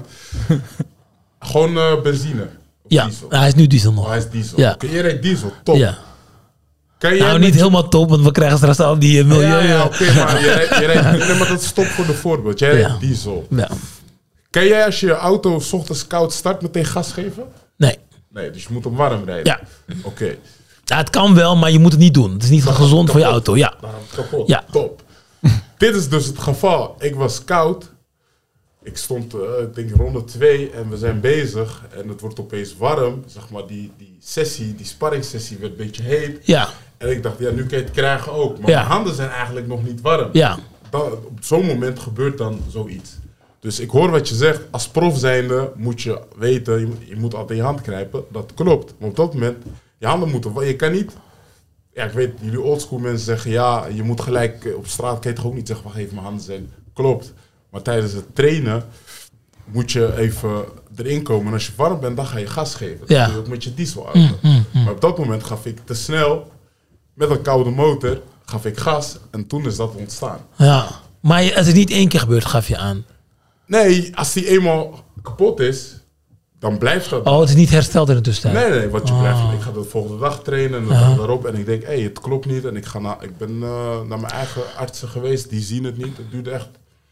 Gewoon uh, benzine. Ja, diesel. hij is nu diesel nog. Oh, hij is diesel. Ja. Okay, je rijdt diesel. Top. Ja. Kan nou, niet je... helemaal top, want we krijgen straks al die uh, milieu. Ja, ja oké, okay, maar je rijdt... Je rijdt nee, maar dat is top voor de voorbeeld. Jij rijdt ja. diesel. Ja. Kan jij als je je auto 's ochtends koud start meteen gas geven? Nee. Nee, dus je moet hem warm rijden. Ja. Oké. Okay. Ja, het kan wel, maar je moet het niet doen. Het is niet gezond kapot. Voor je auto. Ja. Dan kapot. Ja. Top. Dit is dus het geval. Ik was koud. Ik stond, uh, ik denk, ronde twee en we zijn bezig. En het wordt opeens warm. Zeg maar, die, die sessie, die sparringssessie werd een beetje heet. Ja. En ik dacht, ja, nu kan je het krijgen ook. Maar ja. mijn handen zijn eigenlijk nog niet warm. Ja. Dan, op zo'n moment gebeurt dan zoiets. Dus ik hoor wat je zegt. Als prof zijnde moet je weten, je moet, je moet altijd je hand knijpen. Dat klopt. Maar op dat moment, je handen moeten... Je kan niet... Ja, ik weet, jullie oldschool mensen zeggen... Ja, je moet gelijk... Op straat kan je toch ook niet zeggen... Wacht even, mijn handen zijn... Klopt. Maar tijdens het trainen moet je even erin komen. En als je warm bent, dan ga je gas geven. Dat ja. doe je ook met je dieselauto. Mm, mm, mm. Maar op dat moment gaf ik te snel... Met een koude motor... Gaf ik gas. En toen is dat ontstaan. Ja. Maar als het niet één keer gebeurt, gaf je aan. Nee, als die eenmaal kapot is, dan blijft dat. Oh, het is niet hersteld in de tussentijd? Nee, nee, wat je oh. blijft. Ik ga de volgende dag trainen en dan uh-huh. daarop. En ik denk, hé, hey, het klopt niet. En ik, ga na, ik ben uh, naar mijn eigen artsen geweest, die zien het niet. Het duurde echt...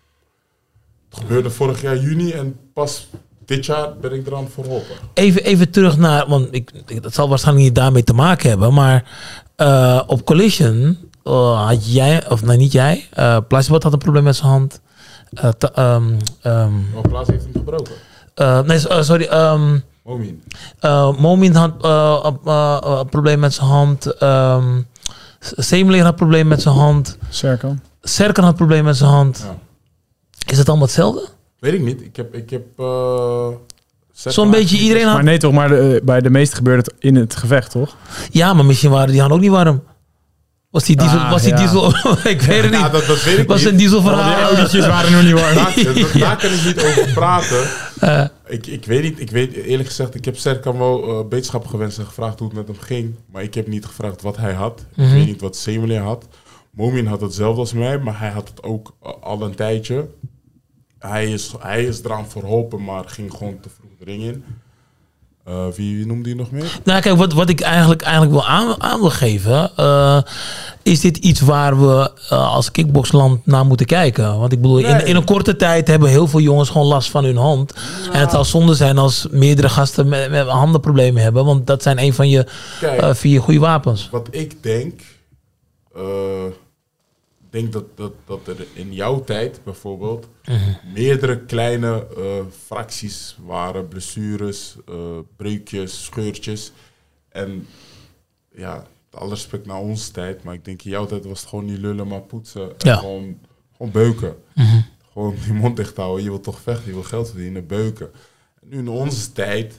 Het gebeurde vorig jaar juni en pas dit jaar ben ik eraan verholpen. Even, even terug naar, want ik, dat zal waarschijnlijk niet daarmee te maken hebben, maar uh, op Collision uh, had jij, of nee, niet jij, uh, Plasibat had een probleem met zijn hand. Uh, te, um, um, oh, Plaats heeft hem gebroken? Uh, nee, uh, sorry. Um, Momin. Uh, Momin had uh, uh, uh, een probleem met zijn hand. Um, Semler had een probleem met zijn hand. Serkan. Serkan had een probleem met zijn hand. Ja. Is het allemaal hetzelfde? Weet ik niet. Ik heb... Ik heb uh, Zo'n beetje iedereen had... Maar nee toch, maar de, bij de meeste gebeurde het in het gevecht, toch? Ja, maar misschien waren die handen ook niet warm. Was die diesel... Ah, was die ja. diesel ik weet het niet. Ja, dat, dat weet ik was niet. een dieselverhaal. Die autootjes waren nog niet warm. Daar, daar, daar kan ik niet over praten. Uh, ik, ik weet niet. Ik weet eerlijk gezegd, ik heb Serkan wel uh, beterschap gewenst en gevraagd hoe het met hem ging. Maar ik heb niet gevraagd wat hij had. Mm-hmm. Ik weet niet wat Semler had. Momin had hetzelfde als mij, maar hij had het ook uh, al een tijdje. Hij is, hij is eraan verholpen, maar ging gewoon te vroeg de ring in. Uh, wie, wie noemde je nog meer? Nou, kijk, wat, wat ik eigenlijk, eigenlijk wil aan, aan wil geven... Uh, is dit iets waar we uh, als kickboxland naar moeten kijken? Want ik bedoel, nee. in, in een korte tijd hebben heel veel jongens gewoon last van hun hand. Ja. En het zal zonde zijn als meerdere gasten met, met handenproblemen hebben. Want dat zijn een van je kijk, uh, vier goede wapens. Wat ik denk... Uh, denk dat, dat, dat er in jouw tijd bijvoorbeeld Mm-hmm. meerdere kleine uh, fracties waren. Blessures, uh, breukjes, scheurtjes. En ja, alle respect naar onze tijd. Maar ik denk in jouw tijd was het gewoon niet lullen, maar poetsen. En Ja. gewoon, gewoon beuken. Mm-hmm. Gewoon die mond dicht houden. Je wilt toch vechten, je wil geld verdienen, beuken. En nu in onze tijd,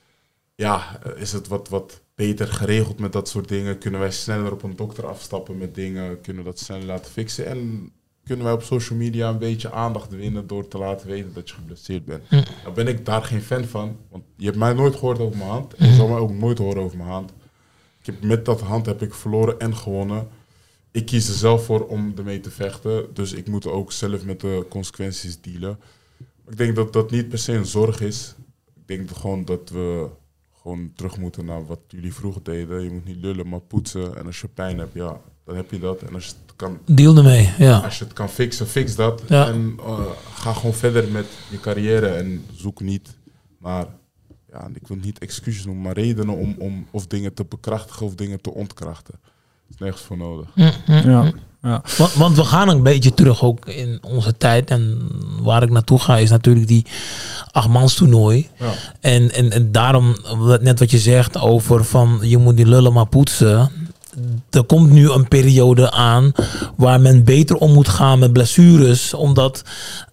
ja, is het wat, wat beter geregeld met dat soort dingen. Kunnen wij sneller op een dokter afstappen met dingen. Kunnen we dat sneller laten fixen. En kunnen wij op social media een beetje aandacht winnen door te laten weten dat je geblesseerd bent. Mm. Nou ben ik daar geen fan van. Want je hebt mij nooit gehoord over mijn hand. En je zal mij ook nooit horen over mijn hand. Ik heb, met dat hand heb ik verloren en gewonnen. Ik kies er zelf voor om ermee te vechten. Dus ik moet ook zelf met de consequenties dealen. Ik denk dat dat niet per se een zorg is. Ik denk gewoon dat we gewoon terug moeten naar wat jullie vroeger deden. Je moet niet lullen, maar poetsen. En als je pijn hebt, ja, dan heb je dat. En als je het kan, Deal ermee, ja. als je het kan fixen, fix dat. Ja. En uh, ga gewoon verder met je carrière. En zoek niet naar, ja, ik wil niet excuses noemen, maar redenen om, om of dingen te bekrachtigen of dingen te ontkrachten. Dat is nergens voor nodig. Mm-hmm. Ja. Ja. Want, want we gaan een beetje terug ook in onze tijd. En waar ik naartoe ga is natuurlijk die achtmans toernooi. Ja. En, en, en daarom, net wat je zegt over van je moet die lullen maar poetsen. Er komt nu een periode aan waar men beter om moet gaan met blessures. Omdat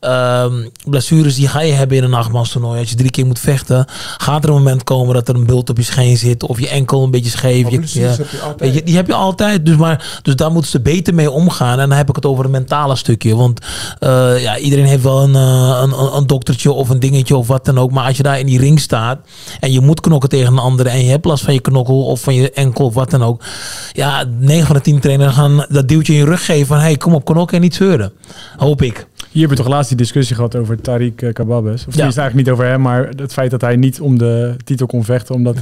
um, blessures die ga je hebben in een achtmans toernooi. Als je drie keer moet vechten, gaat er een moment komen dat er een bult op je scheen zit. Of je enkel een beetje scheef. Maar Je, blessures ja, heb je altijd. weet je, die heb je altijd. Dus, maar, dus daar moeten ze beter mee omgaan. En dan heb ik het over een mentale stukje. Want uh, ja, iedereen heeft wel een, uh, een, een doktertje of een dingetje of wat dan ook. Maar als je daar in die ring staat en je moet knokken tegen een andere en je hebt last van je knokkel of van je enkel of wat dan ook. Ja, negen van de tien trainers gaan dat duwtje in je rug geven van hey, kom op, knokken en niet zeuren. Hoop ik. Hier hebben we toch laatst die discussie gehad over Tariq uh, Kababes. Of Ja. die is het eigenlijk niet over hem, maar het feit dat hij niet om de titel kon vechten. Omdat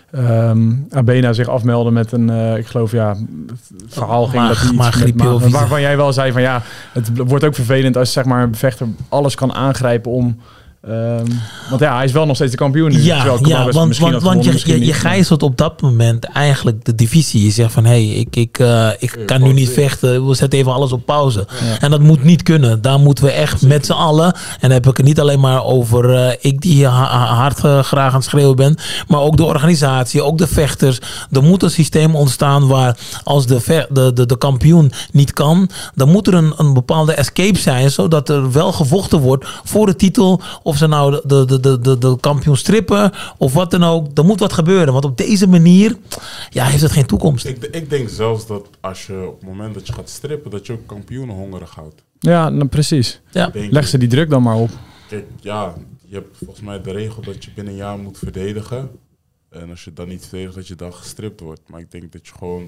um, Abena zich afmeldde met een, uh, ik geloof ja, het verhaal ging Maag- dat hij iets maaggriepje met of maag- iets. waarvan jij wel zei van ja, het wordt ook vervelend als zeg maar een vechter alles kan aangrijpen om... Um, want ja, hij is wel nog steeds de kampioen nu. Ja, terwijl ja Kababes want, misschien want, had want gewonnen, je, je, misschien je niet. gijzelt op dat moment eigenlijk de divisie. Je zegt van, hé, hey, ik, ik, uh, ik Ja, kan nu niet pauzeer. vechten. We zetten even alles op pauze. Ja. En dat moet niet kunnen. Daar moeten we echt met z'n allen, en dan heb ik het niet alleen maar over uh, ik die ha- ha- hard uh, graag aan het schreeuwen ben, maar ook de organisatie, ook de vechters. Er moet een systeem ontstaan waar als de, ver, de, de, de kampioen niet kan, dan moet er een, een bepaalde escape zijn, zodat er wel gevochten wordt voor de titel. Of ze nou de, de, de, de, de kampioen strippen of wat dan ook. Er moet wat gebeuren. Want op deze manier ja, heeft het geen toekomst. Ik, ik denk zelfs dat als je op het moment dat je gaat strippen, dat je ook kampioenen hongerig houdt. Ja, nou, precies. Ja. Denk Leg ik. ze die druk dan maar op. Kijk, ja, je hebt volgens mij de regel dat je binnen een jaar moet verdedigen. En als je dan niet verdedigt, dat je dan gestript wordt. Maar ik denk dat je gewoon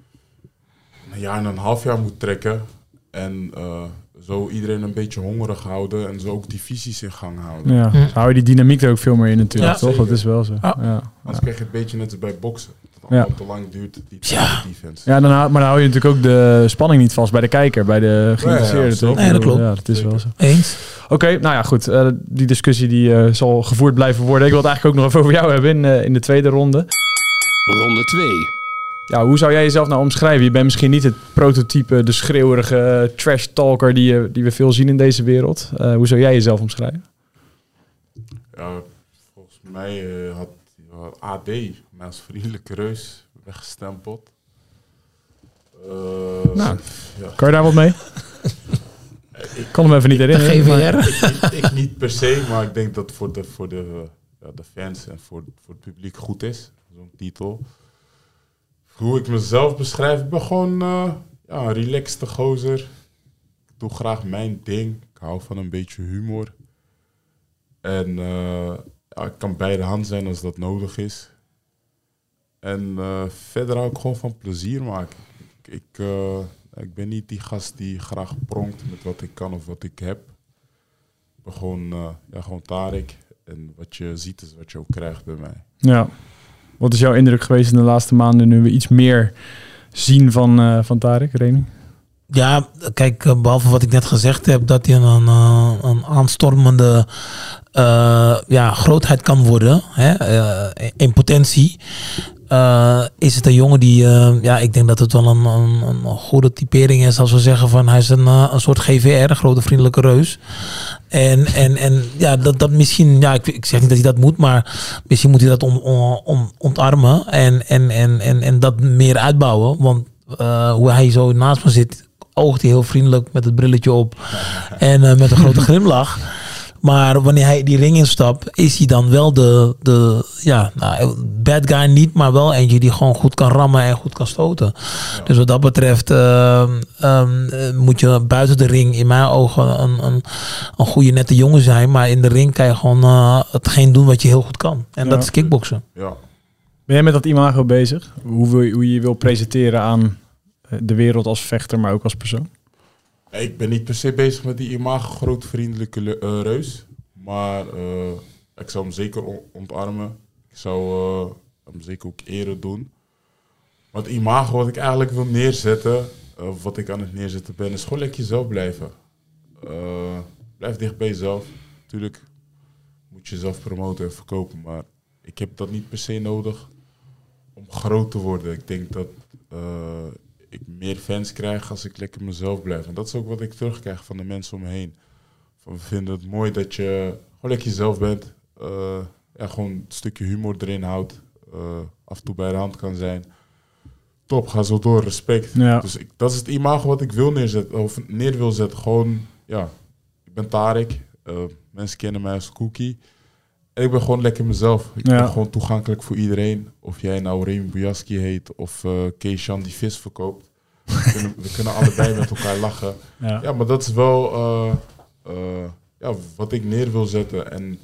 een jaar en een half jaar moet trekken. En uh, zo iedereen een beetje hongerig houden. En zo ook divisies in gang houden. Ja. Hm. Hou je die dynamiek er ook veel meer in natuurlijk, Ja, toch? zeker. Dat is wel zo. Ja. Ja. Anders krijg je het een beetje net als bij boksen. Dat het Ja. allemaal te lang duurt, die Ja. defense. Ja, dan hou, maar dan hou je natuurlijk ook de spanning niet vast bij de kijker, bij de geïnteresseerde. Ja, ja, toch? nee, dat klopt. Ja, dat is wel zo. Eens? Oké, nou ja, goed. Uh, die discussie die uh, zal gevoerd blijven worden. Ik wil het eigenlijk ook nog even over jou hebben in, uh, in de tweede ronde. Ronde twee. Ja, hoe zou jij jezelf nou omschrijven? Je bent misschien niet het prototype, de schreeuwerige uh, trash talker die, uh, die we veel zien in deze wereld. Uh, hoe zou jij jezelf omschrijven? Ja, volgens mij uh, had, had A D mij als vriendelijke reus weggestempeld. Uh, Nou. ja. Kan je daar wat mee? Ik kan hem even niet De herinneren. G V maar- R? ik, ik, ik niet per se, maar ik denk dat het voor de, voor de, uh, ja, de fans en voor, voor het publiek goed is. Zo'n titel. Hoe ik mezelf beschrijf, ik ben gewoon uh, ja, een relaxte gozer. Ik doe graag mijn ding. Ik hou van een beetje humor. En uh, ja, ik kan bij de hand zijn als dat nodig is. En uh, verder hou ik gewoon van plezier maken. Ik, ik, uh, ik ben niet die gast die graag pronkt met wat ik kan of wat ik heb. Ik ben gewoon, uh, ja, gewoon Tariq. En wat je ziet is wat je ook krijgt bij mij. Ja. Wat is jouw indruk geweest in de laatste maanden nu we iets meer zien van, uh, van Tariq, Remy? Ja, kijk, uh, behalve wat ik net gezegd heb, dat hij een, uh, een aanstormende uh, ja, grootheid kan worden, hè, uh, in potentie. uh, is het een jongen die, uh, ja, ik denk dat het wel een, een, een goede typering is als we zeggen van hij is een, uh, een soort G V R, een grote vriendelijke reus. En, en, en ja, dat, dat misschien, ja, ik, ik zeg niet dat hij dat moet, maar misschien moet hij dat om, om, om ontarmen en, en, en, en, en dat meer uitbouwen. Want uh, hoe hij zo naast me zit, oogt hij heel vriendelijk met het brilletje op en uh, met een grote glimlach. Maar wanneer hij die ring instapt, is hij dan wel de, de ja, nou, bad guy niet, maar wel eentje die gewoon goed kan rammen en goed kan stoten. Ja. Dus wat dat betreft uh, um, moet je buiten de ring in mijn ogen een, een, een goede nette jongen zijn. Maar in de ring kan je gewoon uh, hetgeen doen wat je heel goed kan. En ja. dat is kickboksen. Ja. Ben jij met dat imago bezig? Hoe, wil je, hoe je je wil presenteren aan de wereld als vechter, maar ook als persoon? Ik ben niet per se bezig met die imago groot vriendelijke uh, reus. Maar uh, ik zou hem zeker on- ontarmen. Ik zou uh, hem zeker ook eren doen. Maar het imago wat ik eigenlijk wil neerzetten, uh, wat ik aan het neerzetten ben, is gewoon lekker jezelf blijven. Uh, blijf dicht bij jezelf. Natuurlijk moet je jezelf promoten en verkopen. Maar ik heb dat niet per se nodig om groot te worden. Ik denk dat uh, ik meer fans krijg als ik lekker mezelf blijf. En dat is ook wat ik terugkrijg van de mensen om me heen. Van, we vinden het mooi dat je gewoon lekker jezelf bent. Uh, ja, gewoon een stukje humor erin houdt. Uh, af en toe bij de hand kan zijn. Top, ga zo door, respect. Ja. Dus ik, dat is het imago wat ik wil neerzetten, of neer wil zetten. Gewoon, ja, ik ben Tarek. Uh, mensen kennen mij als Cookie. En ik ben gewoon lekker mezelf. Ik ja. ben gewoon toegankelijk voor iedereen. Of jij nou Remy Bojaski heet of uh, Keeshan die vis verkoopt. We kunnen, we kunnen allebei met elkaar lachen. Ja, ja maar dat is wel uh, uh, ja, wat ik neer wil zetten. En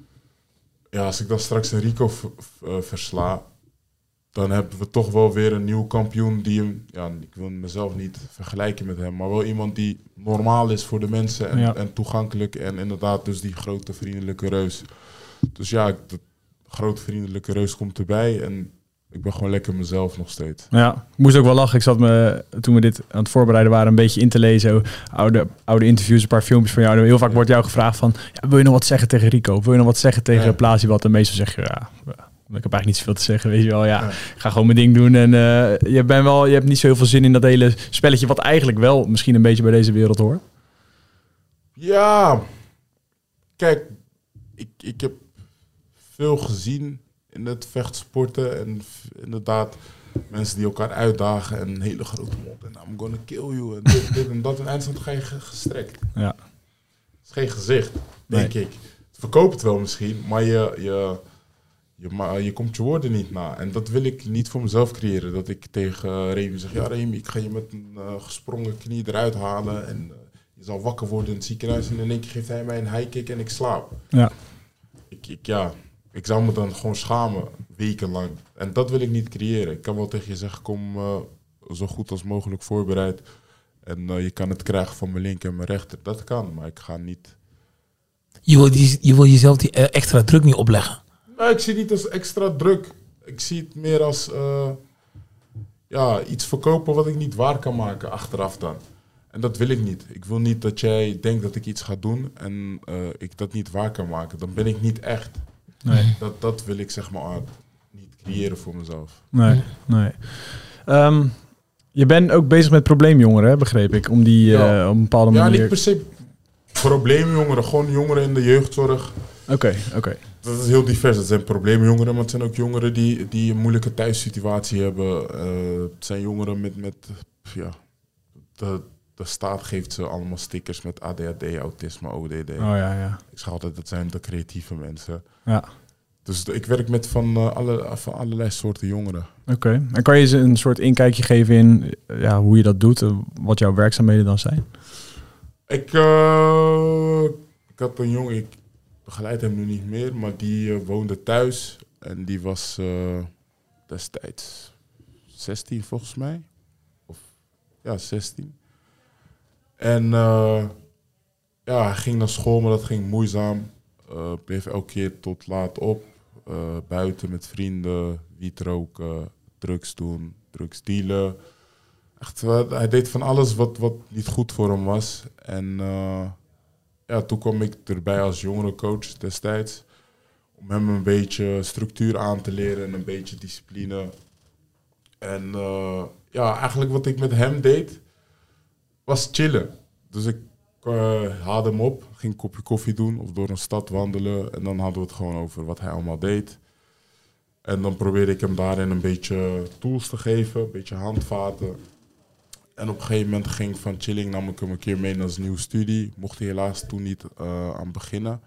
ja, als ik dan straks een Rico v- v- uh, versla, dan hebben we toch wel weer een nieuwe kampioen die hem, ja, ik wil mezelf niet vergelijken met hem, maar wel iemand die normaal is voor de mensen en, ja. en toegankelijk en inderdaad dus die grote vriendelijke reus. Dus ja, de grote vriendelijke reus komt erbij en ik ben gewoon lekker mezelf nog steeds. Ja, ik moest ook wel lachen. Ik zat me, toen we dit aan het voorbereiden waren, een beetje in te lezen. Oude, oude interviews, een paar filmpjes van jou. Heel vaak wordt jou gevraagd van, ja, wil je nog wat zeggen tegen Rico? Wil je nog wat zeggen tegen ja. Plasiewat? En meestal zeg je, ja, ik heb eigenlijk niet zoveel te zeggen, weet je wel. Ja, ja. Ik ga gewoon mijn ding doen. En uh, je, bent wel, je hebt niet zo heel veel zin in dat hele spelletje, wat eigenlijk wel misschien een beetje bij deze wereld hoort. Ja, kijk, ik, ik heb veel gezien in het vechtsporten en f- inderdaad mensen die elkaar uitdagen en een hele grote mond en I'm gonna kill you en dit, dit en dat. En eindstand ga je ge- gestrekt. Ja. Het is geen gezicht, denk Nee. ik. Het verkoopt het wel misschien, maar je, je, je, maar je komt je woorden niet na. En dat wil ik niet voor mezelf creëren. Dat ik tegen uh, Remy zeg, ja Remy, ik ga je met een uh, gesprongen knie eruit halen en uh, je zal wakker worden in het ziekenhuis en in één keer geeft hij mij een high kick en ik slaap. Ja. Ik, ik, ja, ik zou me dan gewoon schamen, wekenlang. En dat wil ik niet creëren. Ik kan wel tegen je zeggen, kom uh, zo goed als mogelijk voorbereid. En uh, je kan het krijgen van mijn linker en mijn rechter. Dat kan, maar ik ga niet... Je wil, die, je wil jezelf die extra druk niet opleggen. Nou, ik zie het niet als extra druk. Ik zie het meer als uh, ja, iets verkopen wat ik niet waar kan maken achteraf dan. En dat wil ik niet. Ik wil niet dat jij denkt dat ik iets ga doen en uh, ik dat niet waar kan maken. Dan ben ik niet echt. Nee. Dat, dat wil ik zeg maar niet creëren voor mezelf. Nee, nee. Um, je bent ook bezig met probleemjongeren, hè, begreep ik, om die Ja. uh, op een bepaalde Ja, manier... niet per se probleemjongeren, gewoon jongeren in de jeugdzorg. Oké, okay, oké. Okay. Dat is heel divers. Het zijn probleemjongeren, maar het zijn ook jongeren die, die een moeilijke thuissituatie hebben. Uh, het zijn jongeren met, met ja, de, de staat geeft ze allemaal stickers met A D H D, autisme, O D D. Oh ja, ja. Ik zeg altijd, dat zijn de creatieve mensen. Ja. Dus de, ik werk met van, uh, alle, van allerlei soorten jongeren. Oké. Okay. En kan je ze een soort inkijkje geven in ja, hoe je dat doet, wat jouw werkzaamheden dan zijn? Ik, uh, ik had een jongen, ik begeleid hem nu niet meer, maar die uh, woonde thuis. En die was uh, destijds zestien volgens mij. Of ja, zestien. En uh, ja, hij ging naar school, maar dat ging moeizaam. Uh, bleef elke keer tot laat op. Uh, buiten met vrienden, wiet roken, drugs doen, drugs dealen. Echt, uh, hij deed van alles wat, wat niet goed voor hem was. En uh, ja, toen kwam ik erbij als jongerencoach destijds. Om hem een beetje structuur aan te leren en een beetje discipline. En uh, ja, eigenlijk wat ik met hem deed, was chillen. Dus ik uh, haalde hem op, ging een kopje koffie doen of door een stad wandelen. En dan hadden we het gewoon over wat hij allemaal deed. En dan probeerde ik hem daarin een beetje tools te geven, een beetje handvaten. En op een gegeven moment ging ik van chilling, nam ik hem een keer mee naar zijn nieuwe studie. Mocht hij helaas toen niet uh, aan beginnen.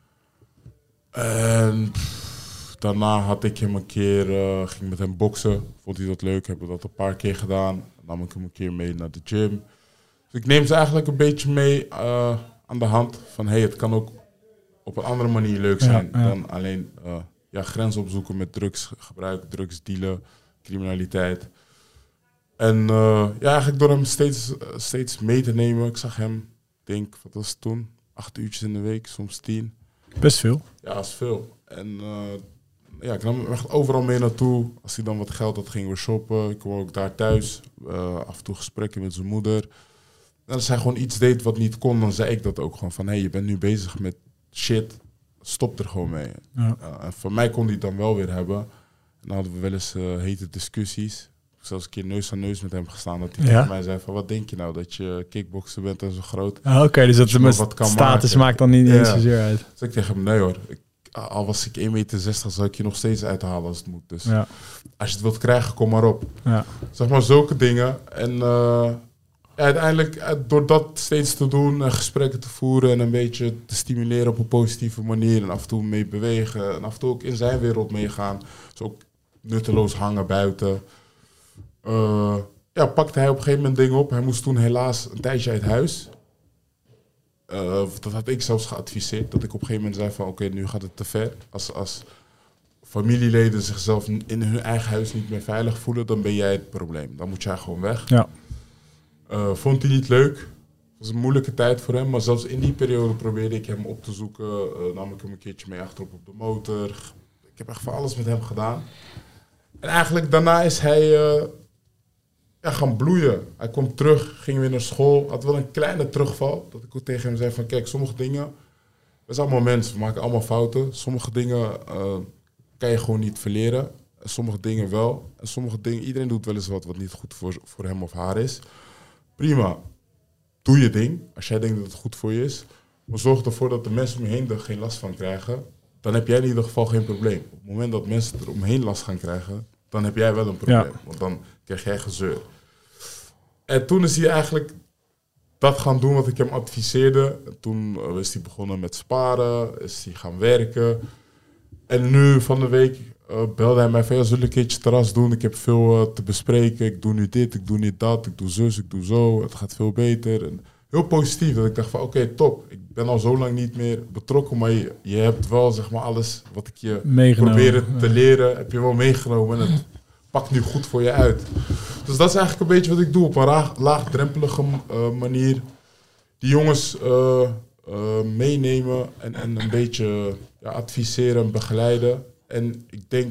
En pff, daarna had ik hem een keer, uh, ging met hem boksen. Vond hij dat leuk, hebben we dat een paar keer gedaan. Dan nam ik hem een keer mee naar de gym. Dus ik neem ze eigenlijk een beetje mee uh, aan de hand. Van hey, het kan ook op een andere manier leuk zijn ja, ja. dan alleen uh, ja, grenzen opzoeken met drugsgebruik, drugsdealen, criminaliteit. En uh, ja, eigenlijk door hem steeds, uh, steeds mee te nemen. Ik zag hem, denk, wat was het toen? Acht uurtjes in de week, soms tien. Best veel. Ja, dat is veel. En uh, ja, ik nam hem echt overal mee naartoe. Als hij dan wat geld had, gingen we shoppen. Ik kwam ook daar thuis. Uh, af en toe gesprekken met zijn moeder. En als hij gewoon iets deed wat niet kon, dan zei ik dat ook gewoon van... hé, hey, je bent nu bezig met shit. Stop er gewoon mee. Ja. Uh, en van mij kon hij het dan wel weer hebben. En dan hadden we wel eens uh, hete discussies. Zelfs een keer neus aan neus met hem gestaan. Dat hij ja? tegen mij zei van, wat denk je nou? Dat je kickbokser bent en zo groot. Ah, Oké, okay, dus dat de status maken. maakt dan niet ja. eens zozeer uit. Dus ik tegen hem, nee hoor. Ik, al was ik één meter zestig, zou ik je nog steeds uithalen als het moet. Dus ja. als je het wilt krijgen, kom maar op. Ja. Zeg maar zulke dingen. En uh, ja, uiteindelijk, uh, door dat steeds te doen, uh, gesprekken te voeren en een beetje te stimuleren op een positieve manier. En af en toe mee bewegen. En af en toe ook in zijn wereld meegaan. Dus ook nutteloos hangen buiten. Uh, ja, pakte hij op een gegeven moment dingen op. Hij moest toen helaas een tijdje uit huis. Uh, dat had ik zelfs geadviseerd. Dat ik op een gegeven moment zei van oké, okay, nu gaat het te ver. Als, als familieleden zichzelf in hun eigen huis niet meer veilig voelen, dan ben jij het probleem. Dan moet jij gewoon weg. Ja. Uh, vond hij niet leuk. Het was een moeilijke tijd voor hem. Maar zelfs in die periode probeerde ik hem op te zoeken. Uh, nam ik hem een keertje mee achterop op de motor. Ik heb echt van alles met hem gedaan. En eigenlijk daarna is hij... Uh, Ja, gaan bloeien. Hij komt terug, ging weer naar school. Had wel een kleine terugval. Dat ik ook tegen hem zei van, kijk, sommige dingen... We zijn allemaal mensen, we maken allemaal fouten. Sommige dingen uh, kan je gewoon niet verleren. En sommige dingen wel. En sommige dingen, iedereen doet wel eens wat wat niet goed voor, voor hem of haar is. Prima. Doe je ding, als jij denkt dat het goed voor je is. Maar zorg ervoor dat de mensen om je heen er geen last van krijgen. Dan heb jij in ieder geval geen probleem. Op het moment dat mensen er omheen last gaan krijgen... dan heb jij wel een probleem. Ja. Want dan krijg jij gezeur. En toen is hij eigenlijk dat gaan doen wat ik hem adviseerde. En toen is hij begonnen met sparen, is hij gaan werken. En nu van de week uh, belde hij mij van, ja, zullen we een keertje terras doen? Ik heb veel uh, te bespreken. Ik doe nu dit, ik doe nu dat, ik doe zus, ik doe zo. Het gaat veel beter. En heel positief, dat ik dacht van, oké, okay, top. Ik ben al zo lang niet meer betrokken, maar je, je hebt wel, zeg maar, alles wat ik je probeerde te ja. leren, heb je wel meegenomen. En het pakt nu goed voor je uit. Dus dat is eigenlijk een beetje wat ik doe, op een laag, laagdrempelige uh, manier. Die jongens uh, uh, meenemen en, en een beetje ja, adviseren en begeleiden. En ik denk,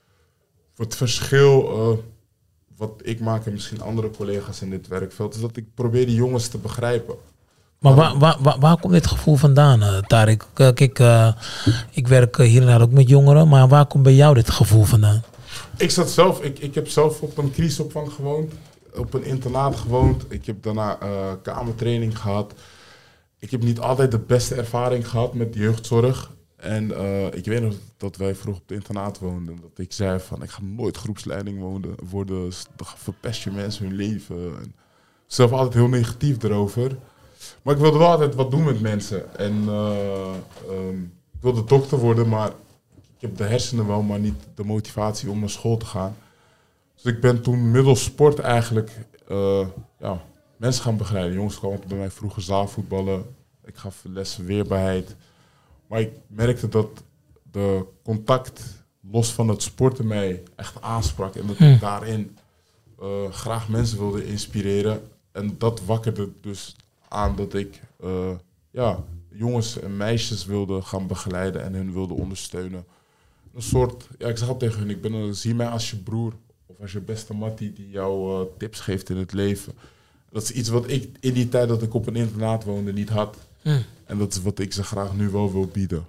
het verschil uh, wat ik maak en misschien andere collega's in dit werkveld, is dat ik probeer die jongens te begrijpen. Maar waar, waar, waar, waar komt dit gevoel vandaan, uh, Tariq? Kijk, uh, ik werk hier en daar ook met jongeren, maar waar komt bij jou dit gevoel vandaan? Ik zat zelf, ik, ik heb zelf op een crisisopvang gewoond, op een internaat gewoond. Ik heb daarna uh, kamertraining gehad. Ik heb niet altijd de beste ervaring gehad met jeugdzorg. En uh, ik weet nog dat wij vroeg op het internaat woonden. Dat ik zei van, ik ga nooit groepsleiding wonen, worden. Dan verpest je mensen hun leven. En zelf altijd heel negatief erover. Maar ik wilde wel altijd wat doen met mensen. En uh, um, ik wilde dokter worden, maar ik heb de hersenen wel, maar niet de motivatie om naar school te gaan. Dus ik ben toen middels sport eigenlijk uh, ja, mensen gaan begeleiden. Jongens kwamen bij mij vroeger zaalvoetballen. Ik gaf lessen weerbaarheid. Maar ik merkte dat de contact los van het sporten mij echt aansprak. En dat ik daarin uh, graag mensen wilde inspireren. En dat wakkerde dus aan dat ik uh, ja, jongens en meisjes wilde gaan begeleiden en hun wilde ondersteunen. Een soort, ja, ik zeg al tegen hun, ik ben een, zie mij als je broer of als je beste mattie die jou uh, tips geeft in het leven. Dat is iets wat ik in die tijd dat ik op een internaat woonde niet had. Mm. En dat is wat ik ze graag nu wel wil bieden.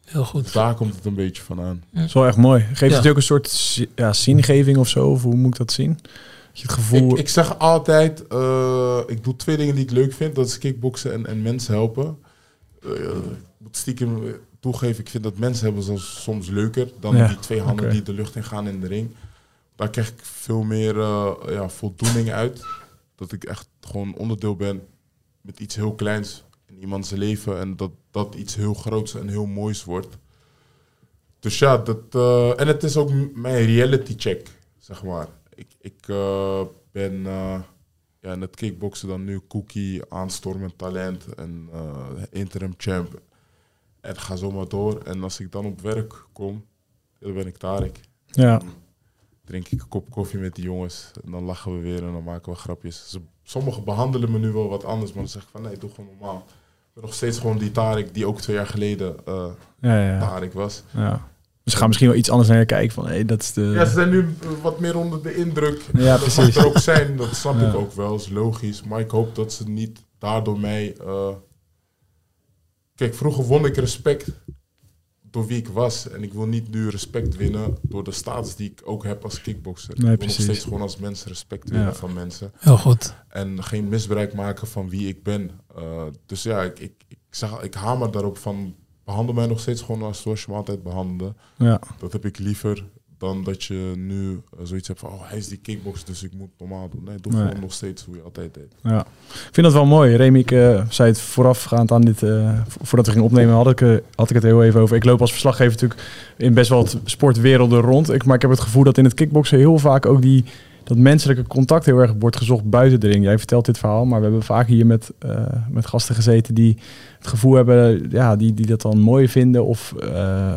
Heel goed. Dus daar komt het een beetje van aan. Dat is wel echt mooi. Geeft Ja. het je ook een soort zi- ja, zingeving of zo? Of hoe moet ik dat zien? Dat je het gevoel... Ik, ik zeg altijd, uh, ik doe twee dingen die ik leuk vind. Dat is kickboksen en, en mensen helpen. Uh, ik moet stiekem toegeven, ik vind dat mensen hebben soms, soms leuker dan Ja, die twee handen oké. die de lucht in gaan in de ring. Daar krijg ik veel meer uh, ja, voldoening uit. Dat ik echt gewoon onderdeel ben met iets heel kleins in iemands leven. En dat dat iets heel groots en heel moois wordt. Dus ja, dat, uh, en het is ook m- mijn reality check, zeg maar. Ik, ik uh, ben uh, ja, in het kickboksen dan nu Cookie, aanstormend talent en uh, interim champ. En ga zo maar door. En als ik dan op werk kom, dan ben ik Tarek. Ja. Dan drink ik een kop koffie met die jongens. En dan lachen we weer en dan maken we grapjes. Ze, sommigen behandelen me nu wel wat anders, maar dan zeg ik van nee, doe gewoon normaal. Ik ben nog steeds gewoon die Tarek die ook twee jaar geleden uh, Ja, ja, ja. Tarek was. ja. Dus ze gaan misschien wel iets anders naar je kijken. Van, hey, dat is de... Ja, ze zijn nu uh, wat meer onder de indruk. Ja, Dat precies. mag er ook zijn, dat snap Ja. ik ook wel, is logisch. Maar ik hoop dat ze niet daardoor mij... Uh... Kijk, vroeger won ik respect door wie ik was. En ik wil niet nu respect winnen door de status die ik ook heb als kickbokser. Nee, ik wil nog precies. steeds gewoon als mens respect winnen Ja. van mensen. Heel goed. En geen misbruik maken van wie ik ben. Uh, dus ja, ik, ik, ik, zeg, ik hamer daarop van... Behandel mij nog steeds gewoon als zoals je me altijd behandelde. Ja. Dat heb ik liever dan dat je nu uh, zoiets hebt van... Oh, hij is die kickboxer, dus ik moet het normaal doen. Nee, doe Nee. gewoon nog steeds hoe je altijd deed. Ja. Ik vind dat wel mooi. Remy, ik uh, zei het voorafgaand aan dit... Uh, voordat we gingen opnemen, had ik, uh, had ik het er heel even over. Ik loop als verslaggever natuurlijk in best wel het sportwerelden rond. Ik, maar ik heb het gevoel dat in het kickboksen heel vaak ook die... dat menselijke contact heel erg wordt gezocht buiten de ring. Jij vertelt dit verhaal, maar we hebben vaak hier met, uh, met gasten gezeten die het gevoel hebben, ja, die, die dat dan mooi vinden of uh,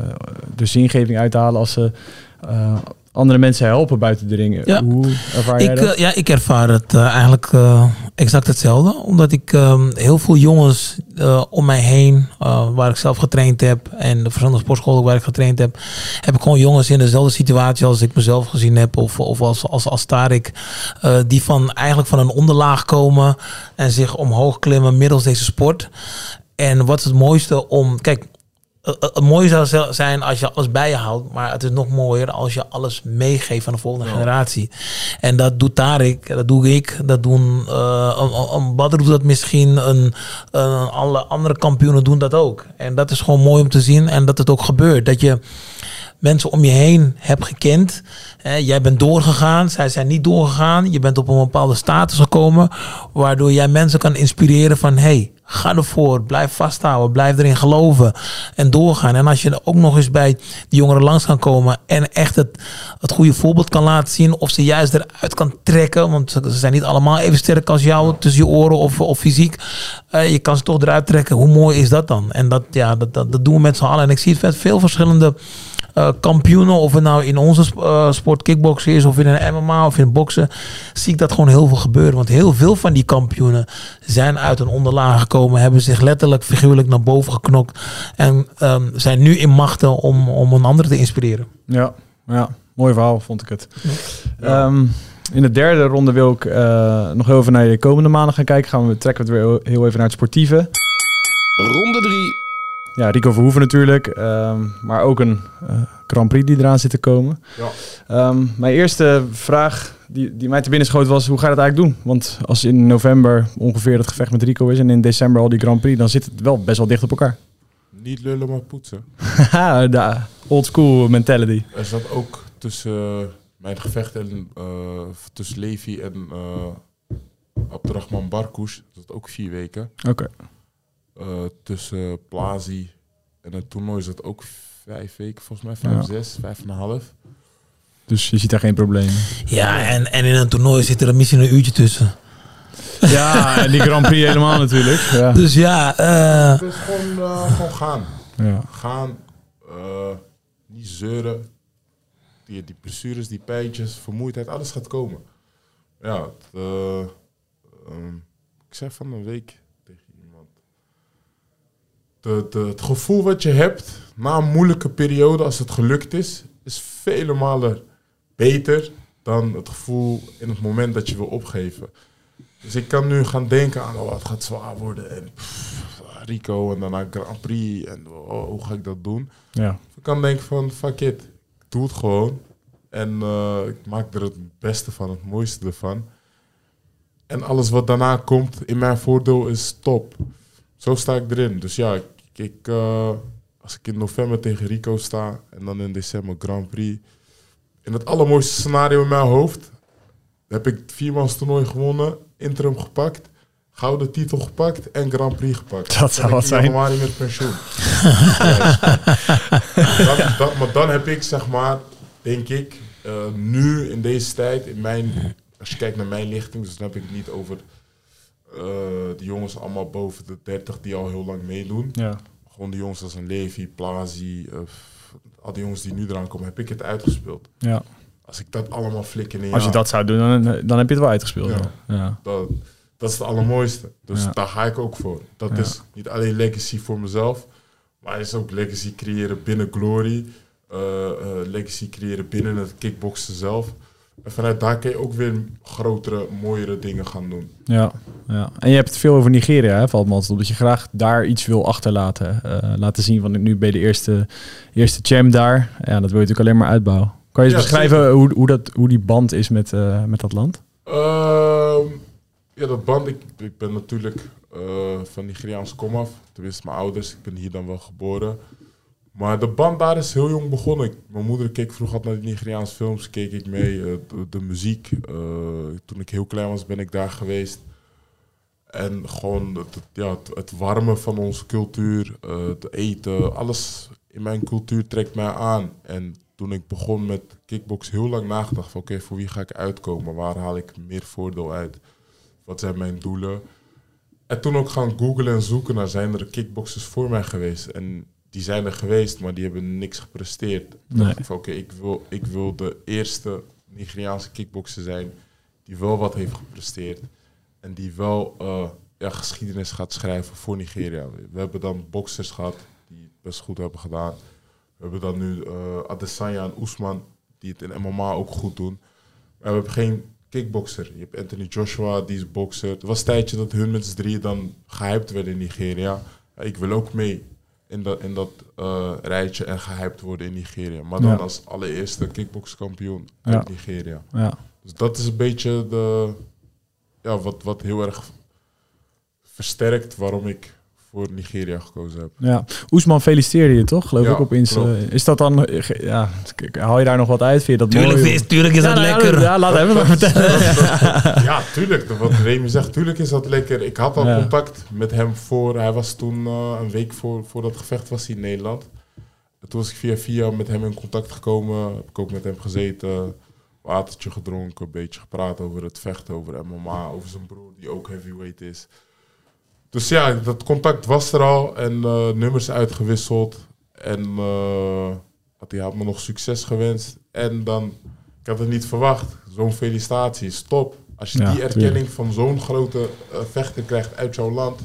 de zingeving uithalen als ze uh, andere mensen helpen buiten de ring. Ja. Hoe ervaar jij Ik, dat? uh, ja, ik ervaar het uh, eigenlijk uh, exact hetzelfde. Omdat ik um, heel veel jongens uh, om mij heen, uh, waar ik zelf getraind heb, en de verschillende sportscholen waar ik getraind heb, heb ik gewoon jongens in dezelfde situatie als ik mezelf gezien heb, of, of als, als, als Tarek, uh, die van eigenlijk van een onderlaag komen en zich omhoog klimmen middels deze sport. En wat is het mooiste om... Kijk, het mooie zou zijn als je alles bij je houdt, maar het is nog mooier als je alles meegeeft aan de volgende ja. generatie. En dat doet Tarek, dat doe ik, dat doen uh, een, een Badr doet dat misschien, een, een, alle andere kampioenen doen dat ook. En dat is gewoon mooi om te zien en dat het ook gebeurt. Dat je mensen om je heen hebt gekend. Eh, jij bent doorgegaan, zij zijn niet doorgegaan. Je bent op een bepaalde status gekomen, waardoor jij mensen kan inspireren van hey, ga ervoor, blijf vasthouden, blijf erin geloven en doorgaan. En als je er ook nog eens bij die jongeren langs kan komen en echt het, het goede voorbeeld kan laten zien, of ze juist eruit kan trekken, want ze zijn niet allemaal even sterk als jou tussen je oren of, of fysiek. Uh, je kan ze toch eruit trekken. Hoe mooi is dat dan? En dat, ja, dat, dat, dat doen we met z'n allen. En ik zie het met veel verschillende Uh, kampioenen, of het nou in onze uh, sport kickboksen is, of in een M M A of in boksen, zie ik dat gewoon heel veel gebeuren. Want heel veel van die kampioenen zijn uit een onderlaag gekomen, hebben zich letterlijk figuurlijk naar boven geknokt en um, zijn nu in machten om, om een ander te inspireren. Ja, ja, mooi verhaal vond ik het. Ja. Um, in de derde ronde wil ik uh, nog heel even naar de komende maanden gaan kijken. Gaan we trekken we het weer heel even naar het sportieve. Ronde drie. Ja, Rico Verhoeven natuurlijk, um, maar ook een uh, Grand Prix die eraan zit te komen. Ja. Um, mijn eerste vraag die, die mij te binnen schoot was, hoe ga je dat eigenlijk doen? Want als in november ongeveer het gevecht met Rico is en in december al die Grand Prix, dan zit het wel best wel dicht op elkaar. Niet lullen, maar poetsen. De old school mentality. Er zat ook tussen uh, mijn gevecht en uh, tussen Levi en uh, Abdurrahman Barkoush, dat is ook vier weken. Oké. Okay. Uh, tussen Plazi en het toernooi is dat ook vijf weken, volgens mij vijf, ja. zes, vijf en een half. Dus je ziet daar geen probleem. Ja, en, en in een toernooi zit er misschien een uurtje tussen. Ja, en die Grand Prix helemaal natuurlijk. Ja. Dus ja... Uh... Dus gewoon, uh, gewoon gaan. Ja. Gaan, uh, niet zeuren. Die, die blessures, die pijntjes, vermoeidheid, alles gaat komen. Ja, het, uh, um, ik zei van een week tegen iemand. De, de, het gevoel wat je hebt na een moeilijke periode, als het gelukt is, is vele malen beter dan het gevoel in het moment dat je wil opgeven. Dus ik kan nu gaan denken aan, oh, het gaat zwaar worden en pff, Rico en daarna Grand Prix. En oh, hoe ga ik dat doen? Ja. Ik kan denken van, fuck it. Ik doe het gewoon. En uh, ik maak er het beste van, het mooiste ervan. En alles wat daarna komt in mijn voordeel is top. Zo sta ik erin. Dus ja, ik, ik, uh, als ik in november tegen Rico sta en dan in december Grand Prix. In het allermooiste scenario in mijn hoofd heb ik het viermans toernooi gewonnen, interim gepakt, gouden titel gepakt en Grand Prix gepakt. Dat zou wat zijn. In januari met pensioen. dan, dan, maar dan heb ik, zeg maar, denk ik, uh, nu in deze tijd, in mijn, als je kijkt naar mijn lichting, dus dan heb ik het niet over uh, de jongens allemaal boven de dertig die al heel lang meedoen. Ja. Gewoon de jongens als een Levi, Plazi, uh, al die jongens die nu eraan komen, heb ik het uitgespeeld. Ja. Als ik dat allemaal flik in een jaar... Als je dat zou doen, dan, dan heb je het wel uitgespeeld. Ja. Ja. Ja. Dat, dat is het allermooiste. Dus ja. daar ga ik ook voor. Dat ja. is niet alleen legacy voor mezelf, maar het is ook legacy creëren binnen Glory. Uh, uh, legacy creëren binnen het kickboksen zelf. En vanuit daar kun je ook weer grotere, mooiere dingen gaan doen. Ja, ja. En je hebt het veel over Nigeria, hè, valt me altijd op. Dat je graag daar iets wil achterlaten. Uh, laten zien van nu ben je de eerste, eerste champ daar. Ja, dat wil je natuurlijk alleen maar uitbouwen. Kan je eens ja, beschrijven hoe, hoe, dat, hoe die band is met, uh, met dat land? Uh, ja, dat band. Ik, ik ben natuurlijk uh, van Nigeriaans komaf. Tenminste, mijn ouders. Ik ben hier dan wel geboren. Maar de band daar is heel jong begonnen. Ik, mijn moeder keek vroeger altijd naar de Nigeriaanse films. Keek ik mee. Uh, de, de muziek. Uh, toen ik heel klein was, ben ik daar geweest. En gewoon het, ja, het, het warme van onze cultuur. Uh, het eten. Alles in mijn cultuur trekt mij aan. En toen ik begon met kickbox heel lang nagedacht van oké, okay, voor wie ga ik uitkomen? Waar haal ik meer voordeel uit? Wat zijn mijn doelen? En toen ook gaan googlen en zoeken naar zijn er kickboxers voor mij geweest. En die zijn er geweest, maar die hebben niks gepresteerd. Toen nee. dacht ik van oké, okay, ik, wil, ik wil de eerste Nigeriaanse kickboxer zijn die wel wat heeft gepresteerd. En die wel uh, ja, geschiedenis gaat schrijven voor Nigeria. We hebben dan boxers gehad die het best goed hebben gedaan. We hebben dan nu uh, Adesanya en Usman, die het in M M A ook goed doen. Maar we hebben geen kickboxer. Je hebt Anthony Joshua, die is bokser. Het was een tijdje dat hun met z'n drieën dan gehyped werden in Nigeria. Ja, ik wil ook mee in dat, in dat uh, rijtje en gehyped worden in Nigeria. Maar dan ja. als allereerste kickboxkampioen uit ja. Nigeria. Ja. Dus dat is een beetje de, ja, wat, wat heel erg versterkt waarom ik voor Nigeria gekozen heb. Ja, Oesman feliciteerde je toch, geloof ja, ik, op Insta. Klopt. Is dat dan, ja, haal je daar nog wat uit? Vind je dat tuurlijk, mooi? Is, tuurlijk is ja, dat nou, lekker. Ja, laat hem maar vertellen. Ja, tuurlijk. Wat Remy zegt, tuurlijk is dat lekker. Ik had al ja. contact met hem voor, hij was toen uh, een week voor, voor dat gevecht was hij in Nederland. Toen was ik via via met hem in contact gekomen. Heb ik ook met hem gezeten, watertje gedronken, een beetje gepraat over het vechten, over M M A, over zijn broer die ook heavyweight is. Dus ja, dat contact was er al en uh, nummers uitgewisseld. En uh, hij had me nog succes gewenst. En dan, ik had het niet verwacht, zo'n felicitatie, stop. Als je ja, die erkenning tuurlijk. van zo'n grote uh, vechter krijgt uit jouw land,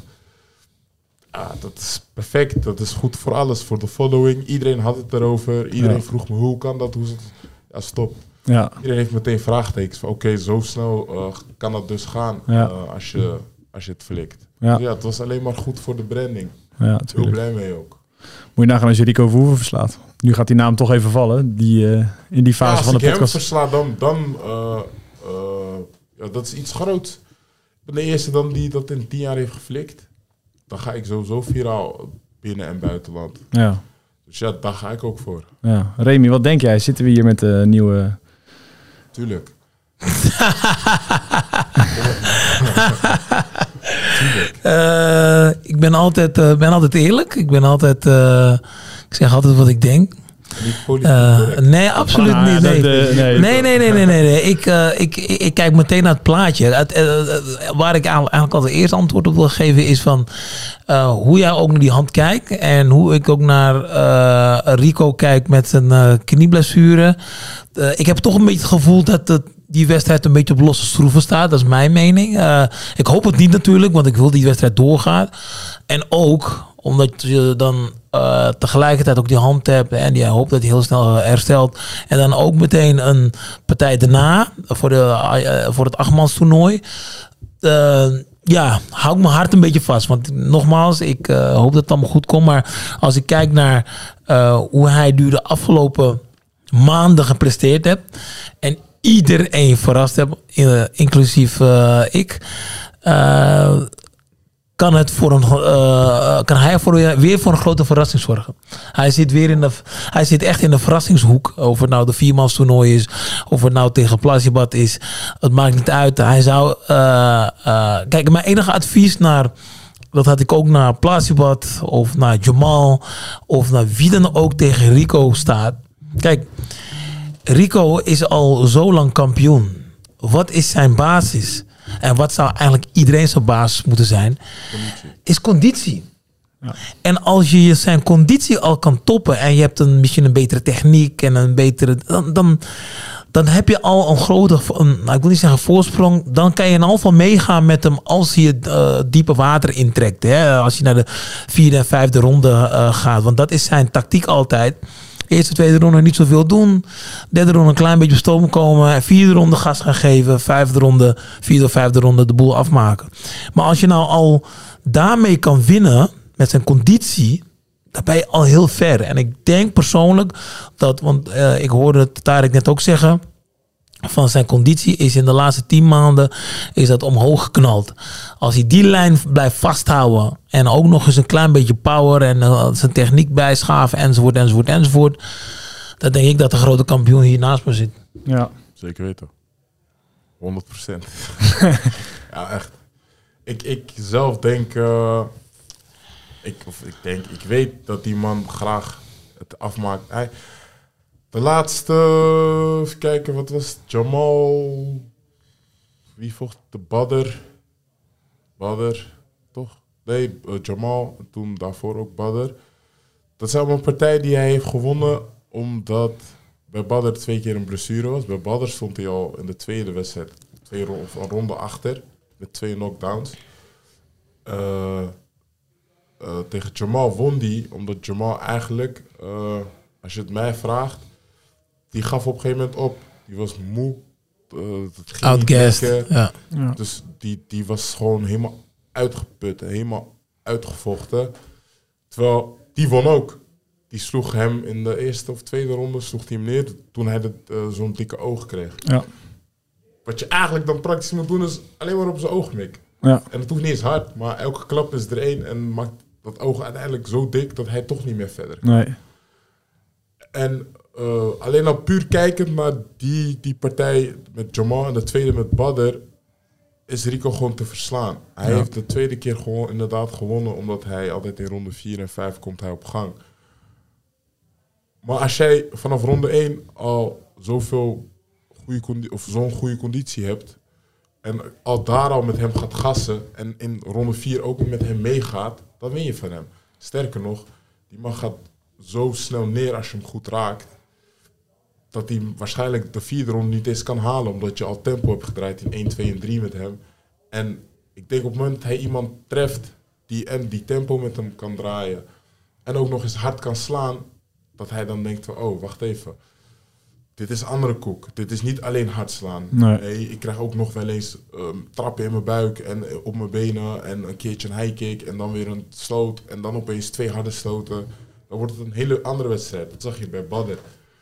ah, dat is perfect. Dat is goed voor alles, voor de following. Iedereen had het erover. Iedereen ja. vroeg me, hoe kan dat? Hoe is het? Ja, stop. Ja. Iedereen heeft meteen vraagtekens van, oké, okay, zo snel uh, kan dat dus gaan ja. uh, als, je, als je het flikt. Ja. Dus ja, het was alleen maar goed voor de branding. Ja, heel blij mee ook. Moet je nagaan als je Rico Verhoeven verslaat. Nu gaat die naam toch even vallen, die, uh, in die fase ja, van de podcast. Als ik hem versla, dan... dan uh, uh, ja, dat is iets groots. Ik ben de eerste dan die dat in tien jaar heeft geflikt. Dan ga ik sowieso viraal binnen- en buitenland. Ja. Dus ja, daar ga ik ook voor. Ja. Remy, wat denk jij? Zitten we hier met de nieuwe... Tuurlijk. uh, ik ben altijd, uh, ben altijd eerlijk. Ik ben altijd... Uh, ik zeg altijd wat ik denk. Uh, nee, absoluut ah, niet. Nee. De, nee, nee, nee, nee, nee, nee, nee. Ik, uh, ik, ik, ik kijk meteen naar het plaatje. Het, uh, uh, waar ik eigenlijk altijd eerst antwoord op wil geven is van uh, hoe jij ook naar die hand kijkt en hoe ik ook naar uh, Rico kijk met zijn uh, knieblessure. Uh, ik heb toch een beetje het gevoel dat het die wedstrijd een beetje op losse schroeven staat. Dat is mijn mening. Uh, ik hoop het niet natuurlijk, want ik wil die wedstrijd doorgaan. En ook omdat je dan uh, tegelijkertijd ook die hand hebt en je hoopt dat hij heel snel herstelt. En dan ook meteen een partij daarna voor, de, uh, voor het achtmans toernooi. Uh, ja, hou ik mijn hart een beetje vast. Want nogmaals, ik uh, hoop dat het allemaal goed komt. Maar als ik kijk naar uh, hoe hij nu de afgelopen maanden gepresteerd heeft. En iedereen verrast heeft, uh, inclusief uh, ik. Uh, kan, het voor een, uh, kan hij voor, weer voor een grote verrassing zorgen. Hij zit, weer in de, hij zit echt in de verrassingshoek. Of het nou de viermanstoernooi is. Of het nou tegen Plasibat is. Het maakt niet uit. Hij zou... Uh, uh, kijk, mijn enige advies naar... Dat had ik ook naar Plasibat. Of naar Jamal. Of naar wie dan ook tegen Rico staat. Kijk, Rico is al zo lang kampioen. Wat is zijn basis? En wat zou eigenlijk iedereen zijn basis moeten zijn? Conditie. Is conditie. Ja. En als je zijn conditie al kan toppen en je hebt een misschien een betere techniek en een betere, dan, dan, dan heb je al een grote, een, nou, ik wil niet zeggen voorsprong. Dan kan je in ieder geval meegaan met hem als hij het uh, diepe water intrekt. Hè? Als je naar de vierde en vijfde ronde uh, gaat, want dat is zijn tactiek altijd. Eerste, tweede ronde niet zoveel doen. Derde ronde een klein beetje op stoom komen. Vierde ronde gas gaan geven. Vijfde ronde, vierde of vijfde ronde de boel afmaken. Maar als je nou al daarmee kan winnen met zijn conditie, dan ben je al heel ver. En ik denk persoonlijk dat, want uh, ik hoorde het Tarek net ook zeggen, van zijn conditie is in de laatste tien maanden is dat omhoog geknald. Als hij die lijn blijft vasthouden en ook nog eens een klein beetje power en uh, zijn techniek bijschaven enzovoort, enzovoort, enzovoort, dan denk ik dat de grote kampioen hier naast me zit. Ja, zeker weten. honderd procent. Ja, echt. Ik, ik zelf denk, uh, ik, of ik denk, ik weet dat die man graag het afmaakt. Hij, De laatste, even kijken, wat was het? Jamal, wie vocht de Badr? Badr, toch? Nee, uh, Jamal, en toen daarvoor ook Badr. Dat is allemaal een partij die hij heeft gewonnen, omdat bij Badr twee keer een blessure was. Bij Badr stond hij al in de tweede wedstrijd, twee ronde, of een ronde achter, met twee knockdowns. Uh, uh, tegen Jamal won die, omdat Jamal eigenlijk, uh, als je het mij vraagt, die gaf op een gegeven moment op. Die was moe. Uh, Outgassed. Ja. Ja. Dus die, die was gewoon helemaal uitgeput. Helemaal uitgevochten. Terwijl, die won ook. Die sloeg hem in de eerste of tweede ronde sloeg hij hem neer. Toen hij de, uh, zo'n dikke oog kreeg. Ja. Wat je eigenlijk dan praktisch moet doen is alleen maar op zijn oog mikken. Ja. En het hoeft niet eens hard. Maar elke klap is er één. En maakt dat oog uiteindelijk zo dik dat hij toch niet meer verder kan. Nee. En uh, alleen al puur kijkend naar die, die partij met Jamal en de tweede met Badr, is Rico gewoon te verslaan. Hij ja. heeft de tweede keer gewoon inderdaad gewonnen, omdat hij altijd in ronde vier en vijf komt hij op gang. Maar als jij vanaf ronde één al zoveel goede condi- of zo'n goede conditie hebt, en al daar al met hem gaat gassen, en in ronde vier ook met hem meegaat, dan win je van hem. Sterker nog, die man gaat zo snel neer als je hem goed raakt, dat hij waarschijnlijk de vierde ronde niet eens kan halen, omdat je al tempo hebt gedraaid in één, twee en drie met hem. En ik denk op het moment dat hij iemand treft die en die tempo met hem kan draaien en ook nog eens hard kan slaan, dat hij dan denkt van, oh, wacht even. Dit is andere koek. Dit is niet alleen hard slaan. Nee, nee ik krijg ook nog wel eens um, trappen in mijn buik en op mijn benen en een keertje een high kick en dan weer een stoot en dan opeens twee harde stoten. Dan wordt het een hele andere wedstrijd. Dat zag je bij Badr.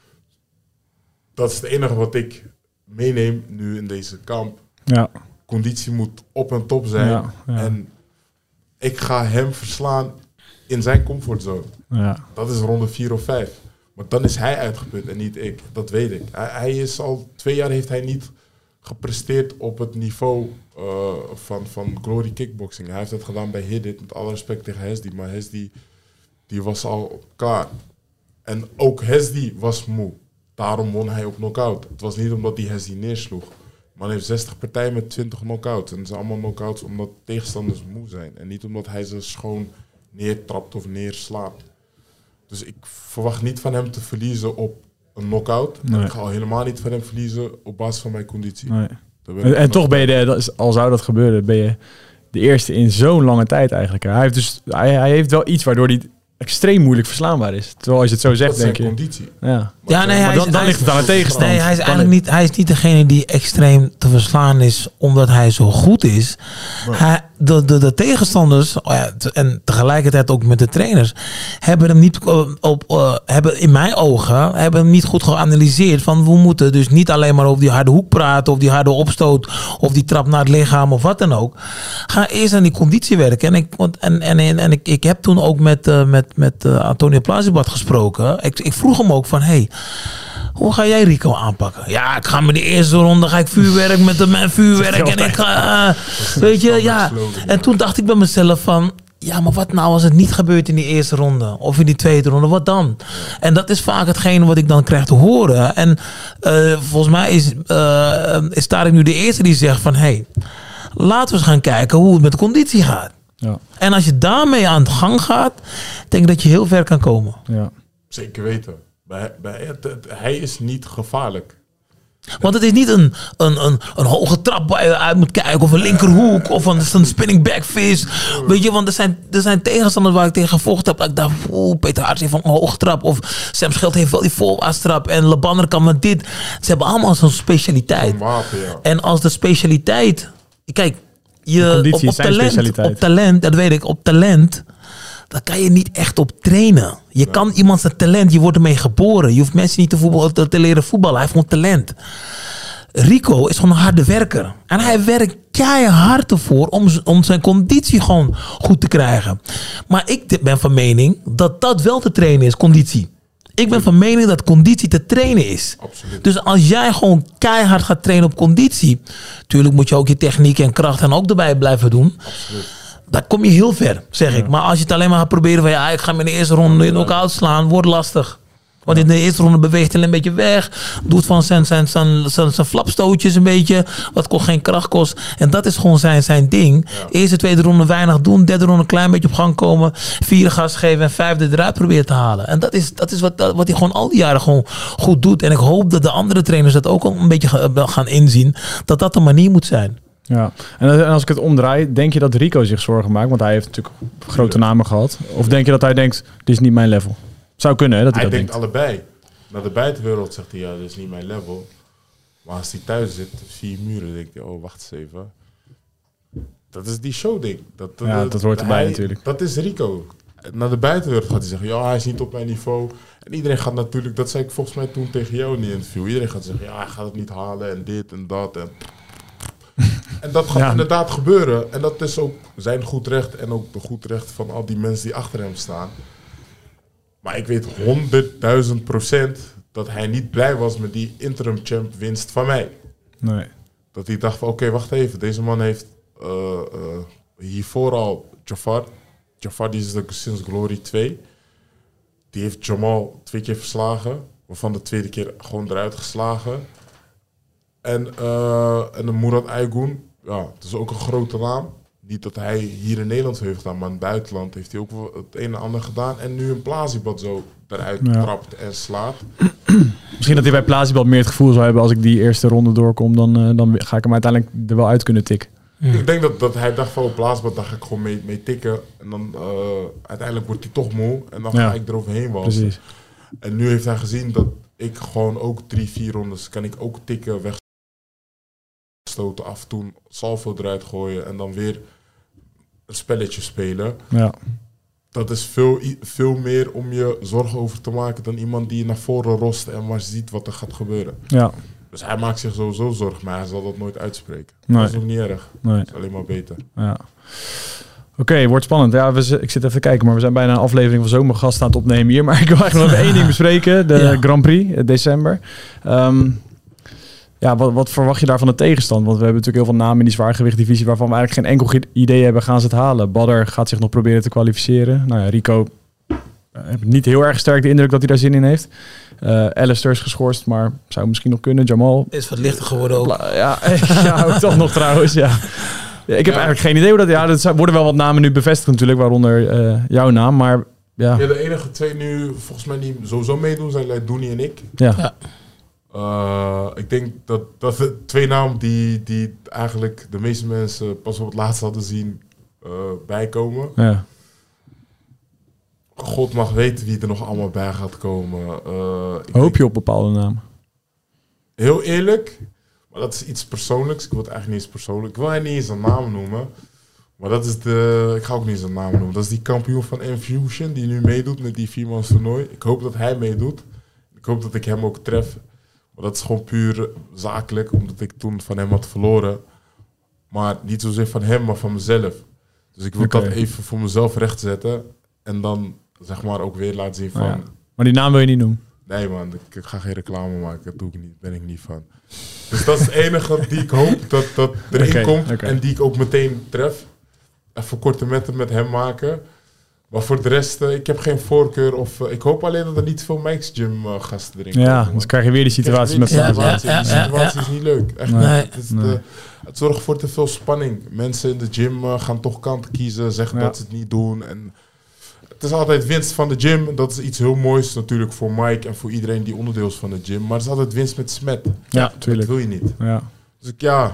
Dat is het enige wat ik meeneem nu in deze kamp. Ja. Conditie moet op en top zijn. Ja, ja. En ik ga hem verslaan in zijn comfortzone. Ja. Dat is ronde vier of vijf. Maar dan is hij uitgeput en niet ik. Dat weet ik. Hij, hij is al twee jaar heeft hij niet gepresteerd op het niveau uh, van, van Glory Kickboxing. Hij heeft het gedaan bij Hidit, met alle respect tegen Hesdy. Maar Hesdy die was al klaar. En ook Hesdy was moe. Daarom won hij op knockout. Het was niet omdat hij Hesdy neersloeg. Man heeft zestig partijen met twintig knockouts. En het zijn allemaal knockouts omdat tegenstanders moe zijn. En niet omdat hij ze schoon neertrapt of neerslaat. Dus ik verwacht niet van hem te verliezen op een knockout. Nee. Ik ga al helemaal niet van hem verliezen op basis van mijn conditie. Nee. En, en toch ben je, de, dat is, al zou dat gebeuren, ben je de eerste in zo'n lange tijd eigenlijk. Hij heeft, dus, hij, hij heeft wel iets waardoor hij extreem moeilijk verslaanbaar is. Terwijl als je het zo zegt, denk je... Dat is zijn conditie. Ja, ja nee, maar dan, is, dan ligt het aan de tegenstand. Nee, hij is eigenlijk niet, hij is niet degene die extreem te verslaan is omdat hij zo goed is. Hij, de, de, de tegenstanders, oh ja, te- en tegelijkertijd ook met de trainers, hebben hem niet uh, op, uh, hebben in mijn ogen, hebben hem niet goed geanalyseerd van we moeten dus niet alleen maar over die harde hoek praten, of die harde opstoot, of die trap naar het lichaam of wat dan ook. Ga eerst aan die conditie werken. En ik, want, en, en, en, en ik, ik heb toen ook met, uh, met, met uh, Antonio Plazibad gesproken. Ik, ik vroeg hem ook van, hey, hoe ga jij Rico aanpakken? Ja, ik ga met de eerste ronde ga ik vuurwerk met de, mijn vuurwerk en ik ga, uh, weet je, ja. En toen dacht ik bij mezelf van, ja, maar wat nou als het niet gebeurt in die eerste ronde of in die tweede ronde, wat dan? En dat is vaak hetgene wat ik dan krijg te horen. En uh, volgens mij is, uh, is Tarek nu de eerste die zegt van, hey, laten we eens gaan kijken hoe het met de conditie gaat. Ja. En als je daarmee aan de gang gaat, denk ik dat je heel ver kan komen. Ja. Zeker weten. Bij, bij, het, het- hij is niet gevaarlijk. Want het is niet een, een, een, een hoge trap waar je uit moet kijken. Of een linkerhoek. Of een, een spinning backfist. Weet je, want er zijn, er zijn tegenstanders waar ik tegen gevochten heb. Dat ik dacht, oeh, Peter Aerts heeft een hoge trap. Of Sam Schild heeft wel die voorwaartstrap. En Lebanner kan met dit. Ze hebben allemaal zo'n specialiteit. Een wapen, ja. En als de specialiteit... Kijk, De je, conditie op, is op, zijn talent, specialiteit. op talent, dat weet ik, op talent... Daar kan je niet echt op trainen. Je kan iemand zijn talent, je wordt ermee geboren. Je hoeft mensen niet te, voetbal, te, te leren voetballen. Hij heeft gewoon talent. Rico is gewoon een harde werker. En hij werkt keihard ervoor om, z- om zijn conditie gewoon goed te krijgen. Maar ik ben van mening dat dat wel te trainen is, conditie. Ik ben van mening dat conditie te trainen is. Absoluut. Dus als jij gewoon keihard gaat trainen op conditie... Tuurlijk moet je ook je techniek en kracht en ook erbij blijven doen. Absoluut. Dan kom je heel ver, zeg ik. Maar als je het alleen maar gaat proberen van... ja, ik ga me in de eerste ronde in elkaar uitslaan, wordt lastig. Want in de eerste ronde beweegt hij een beetje weg. Doet van zijn, zijn, zijn, zijn, zijn flapstootjes een beetje. Wat kost geen kracht kost. En dat is gewoon zijn, zijn ding. Eerste, tweede ronde weinig doen. Derde ronde een klein beetje op gang komen. Vierde gas geven en vijfde eruit proberen te halen. En dat is, dat is wat, wat hij gewoon al die jaren gewoon goed doet. En ik hoop dat de andere trainers dat ook al een beetje ga- gaan inzien. Dat dat de manier moet zijn. Ja, en als ik het omdraai, denk je dat Rico zich zorgen maakt? Want hij heeft natuurlijk grote namen gehad. Of denk je dat hij denkt, dit is niet mijn level? Zou kunnen, hè, dat hij, Hij dat denkt denkt. allebei. Naar de buitenwereld zegt hij, ja, dit is niet mijn level. Maar als hij thuis zit, vier muren, denkt hij, oh, wacht eens even. Dat is die show-ding. Dat, Ja, dat hoort erbij hij- natuurlijk. Dat is Rico. Naar de buitenwereld gaat hij zeggen, ja, hij is niet op mijn niveau. En iedereen gaat natuurlijk, dat zei ik volgens mij toen tegen jou in die interview. Iedereen gaat zeggen, ja, hij gaat het niet halen en dit en dat. En, en dat gaat Ja. inderdaad gebeuren. En dat is ook zijn goed recht en ook de goed recht van al die mensen die achter hem staan. Maar ik weet honderdduizend procent dat hij niet blij was met die interim champ winst van mij. Nee. Dat hij dacht van oké, wacht even. Deze man heeft uh, uh, hiervoor al Jafar. Jafar die is er sinds Glory twee. Die heeft Jamal twee keer verslagen. Waarvan de tweede keer gewoon eruit geslagen. En, uh, en de Murat Aygun. Ja, dat is ook een grote naam. Niet dat hij hier in Nederland heeft gedaan, maar in het buitenland heeft hij ook wel het een en ander gedaan. En nu een Plazibad zo eruit Ja. trapt en slaat. Misschien dat hij bij Plazibad meer het gevoel zou hebben... als ik die eerste ronde doorkom, dan, uh, dan ga ik hem uiteindelijk er wel uit kunnen tikken. Ik denk dat, dat hij dacht van op Plazibad, daar ga ik gewoon mee, mee tikken. En dan uh, uiteindelijk wordt hij toch moe. En dan Ja. ga ik eroverheen walsen. Precies. En nu heeft hij gezien dat ik gewoon ook drie, vier rondes kan ik ook tikken, wegstoten, af en toe salvo eruit gooien en dan weer een spelletje spelen. Ja. Dat is veel, i- veel meer om je zorgen over te maken dan iemand die je naar voren rost en maar ziet wat er gaat gebeuren. Ja. Dus hij maakt zich sowieso zorgen, maar hij zal dat nooit uitspreken. Nee. Dat is ook niet erg. Nee. Dat is alleen maar beter. Ja. Oké, okay, wordt spannend. Ja, we, z- ik zit even te kijken, maar we zijn bijna een aflevering van Zomergast aan het opnemen hier. Maar ik wil eigenlijk nog even één ding bespreken. De Ja. Grand Prix, eh, december. Um, ja, wat, wat verwacht je daar van de tegenstand? Want we hebben natuurlijk heel veel namen in die zwaargewichtdivisie waarvan we eigenlijk geen enkel ge- idee hebben, gaan ze het halen. Badr gaat zich nog proberen te kwalificeren. Nou ja, Rico uh, heb niet heel erg sterk de indruk dat hij daar zin in heeft. Uh, Alistair is geschorst, maar zou misschien nog kunnen. Jamal. Is wat lichter geworden ook. Pla- Ja, ja ook toch nog trouwens, ja. Ja, ik heb Ja. eigenlijk geen idee hoe dat... Ja, er zijn- worden wel wat namen nu bevestigd natuurlijk, waaronder uh, jouw naam, maar ja. Ja, de enige twee nu volgens mij die sowieso meedoen zijn Leidouni en ik. Ja, Ja. Uh, ik denk dat, dat de twee namen die, die eigenlijk de meeste mensen pas op het laatst hadden zien uh, bijkomen. ja. God mag weten wie er nog allemaal bij gaat komen. Uh, ik Hoop denk- je op bepaalde namen? Heel eerlijk, maar dat is iets persoonlijks. Ik wil het eigenlijk niet eens persoonlijk. Ik wil hij niet eens een naam noemen. Maar dat is de... Ik ga ook niet zijn naam noemen. Dat is die kampioen van Infusion die nu meedoet met die viermans toernooi. Ik hoop dat hij meedoet. Ik hoop dat ik hem ook tref. Maar dat is gewoon puur zakelijk, omdat ik toen van hem had verloren. Maar niet zozeer van hem, maar van mezelf. Dus ik wil Okay. dat even voor mezelf rechtzetten. En dan zeg maar ook weer laten zien van... Ja. Maar die naam wil je niet noemen? Nee man, ik, ik ga geen reclame maken. Dat doe ik niet, ben ik niet van. Dus dat is het enige die ik hoop dat, dat erin Okay, komt. okay. En die ik ook meteen tref. Even korte metten met hem maken. Maar voor de rest, uh, ik heb geen voorkeur. Of uh, ik hoop alleen dat er niet veel Mike's Gym uh, gasten erin komen. Ja, dan krijg je weer die situatie met Die Ja, situatie, ja, die ja, situatie ja. is niet leuk. Echt Nee. niet. Het, is Nee. de, het zorgt voor te veel spanning. Mensen in de gym uh, gaan toch kanten kiezen. Zeggen Ja. dat ze het niet doen. En het is altijd winst van de gym. Dat is iets heel moois natuurlijk voor Mike en voor iedereen die onderdeel is van de gym. Maar het is altijd winst met smet. Ja, Dat tuurlijk. wil je niet. Ja. Dus ik, ja,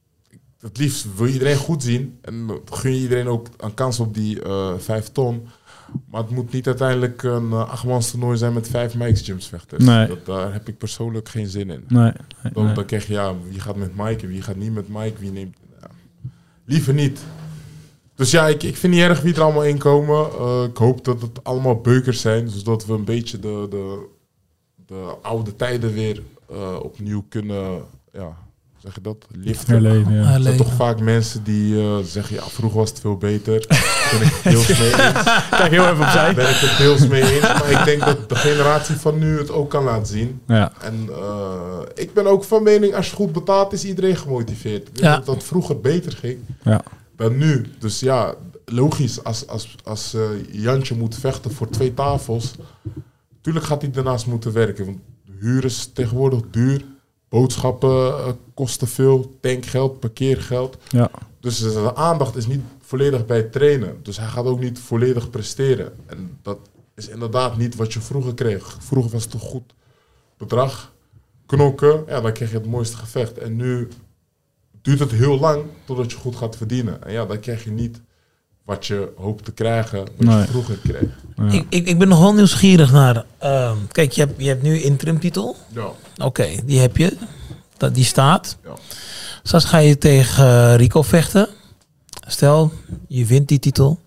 het liefst wil je iedereen goed zien. En gun je iedereen ook een kans op die uh, vijf ton. Maar het moet niet uiteindelijk een uh, achtmans toernooi zijn met vijf Mike's Gyms vechters. Nee. Dat, daar heb ik persoonlijk geen zin in. Nee. nee, Dan, nee. dan krijg je, ja, wie gaat met Mike en wie gaat niet met Mike. Wie neemt, ja. Liever niet. Dus ja, ik, ik vind niet erg wie er allemaal in komen. Uh, ik hoop dat het allemaal beukers zijn. Zodat we een beetje de, de, de oude tijden weer uh, opnieuw kunnen, ja, zeg je dat, liften. Herleven, ja. Er zijn Alleen. toch vaak mensen die uh, zeggen, ja, vroeger was het veel beter. Daar ben ik het deels mee eens. Kijk heel even opzij. Daar ben ik het deels mee eens. Maar ik denk dat de generatie van nu het ook kan laten zien. Ja. En uh, ik ben ook van mening, als je goed betaalt, is iedereen gemotiveerd. Ik denk Ja. dat dat vroeger beter ging Ja. dan nu. Dus ja, logisch, als, als, als uh, Jantje moet vechten voor twee tafels, tuurlijk gaat hij daarnaast moeten werken. Want de huur is tegenwoordig duur. Boodschappen uh, kosten veel. Tankgeld, parkeergeld. Ja. Dus de aandacht is niet volledig bij het trainen. Dus hij gaat ook niet volledig presteren. En dat is inderdaad niet wat je vroeger kreeg. Vroeger was het een goed bedrag. Knokken, ja, dan krijg je het mooiste gevecht. En nu duurt het heel lang totdat je goed gaat verdienen. En ja, dan krijg je niet wat je hoopt te krijgen, wat Nee. je vroeger kreeg. Ja. Ik, ik, ik ben nog wel nieuwsgierig naar... ehm, kijk, je hebt, je hebt nu interim titel. Ja. Oké, die heb je. Dat, die staat. Ja. Straks ga je tegen eh, Rico vechten. Stel, je wint die titel.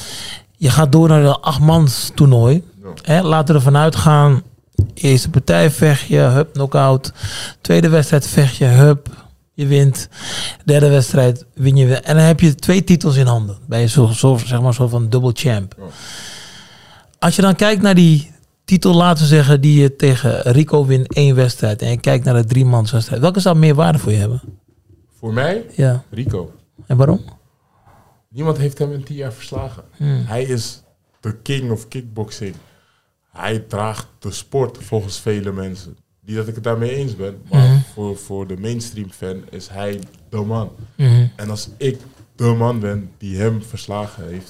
Je gaat door naar de achtmans toernooi. Ja. Hè, laten we ervan uitgaan. Eerste partij vecht je, hup, knockout. Tweede wedstrijd vecht je, hup, je wint. Derde wedstrijd win je weer. En dan heb je twee titels in handen. Ben je zo, zo, zeg maar zo van dubbel champ. Ja. Als je dan kijkt naar die titel, laten we zeggen, die je tegen Rico wint één wedstrijd. En je kijkt naar de driemanswedstrijd. Welke zou meer waarde voor je hebben? Voor mij, Ja. Rico. En waarom? Niemand heeft hem in tien jaar verslagen. Hmm. Hij is de king of kickboxing. Hij draagt de sport volgens vele mensen. Niet dat ik het daarmee eens ben, maar Mhm. voor, voor de mainstream fan is hij de man. Mhm. En als ik de man ben die hem verslagen heeft,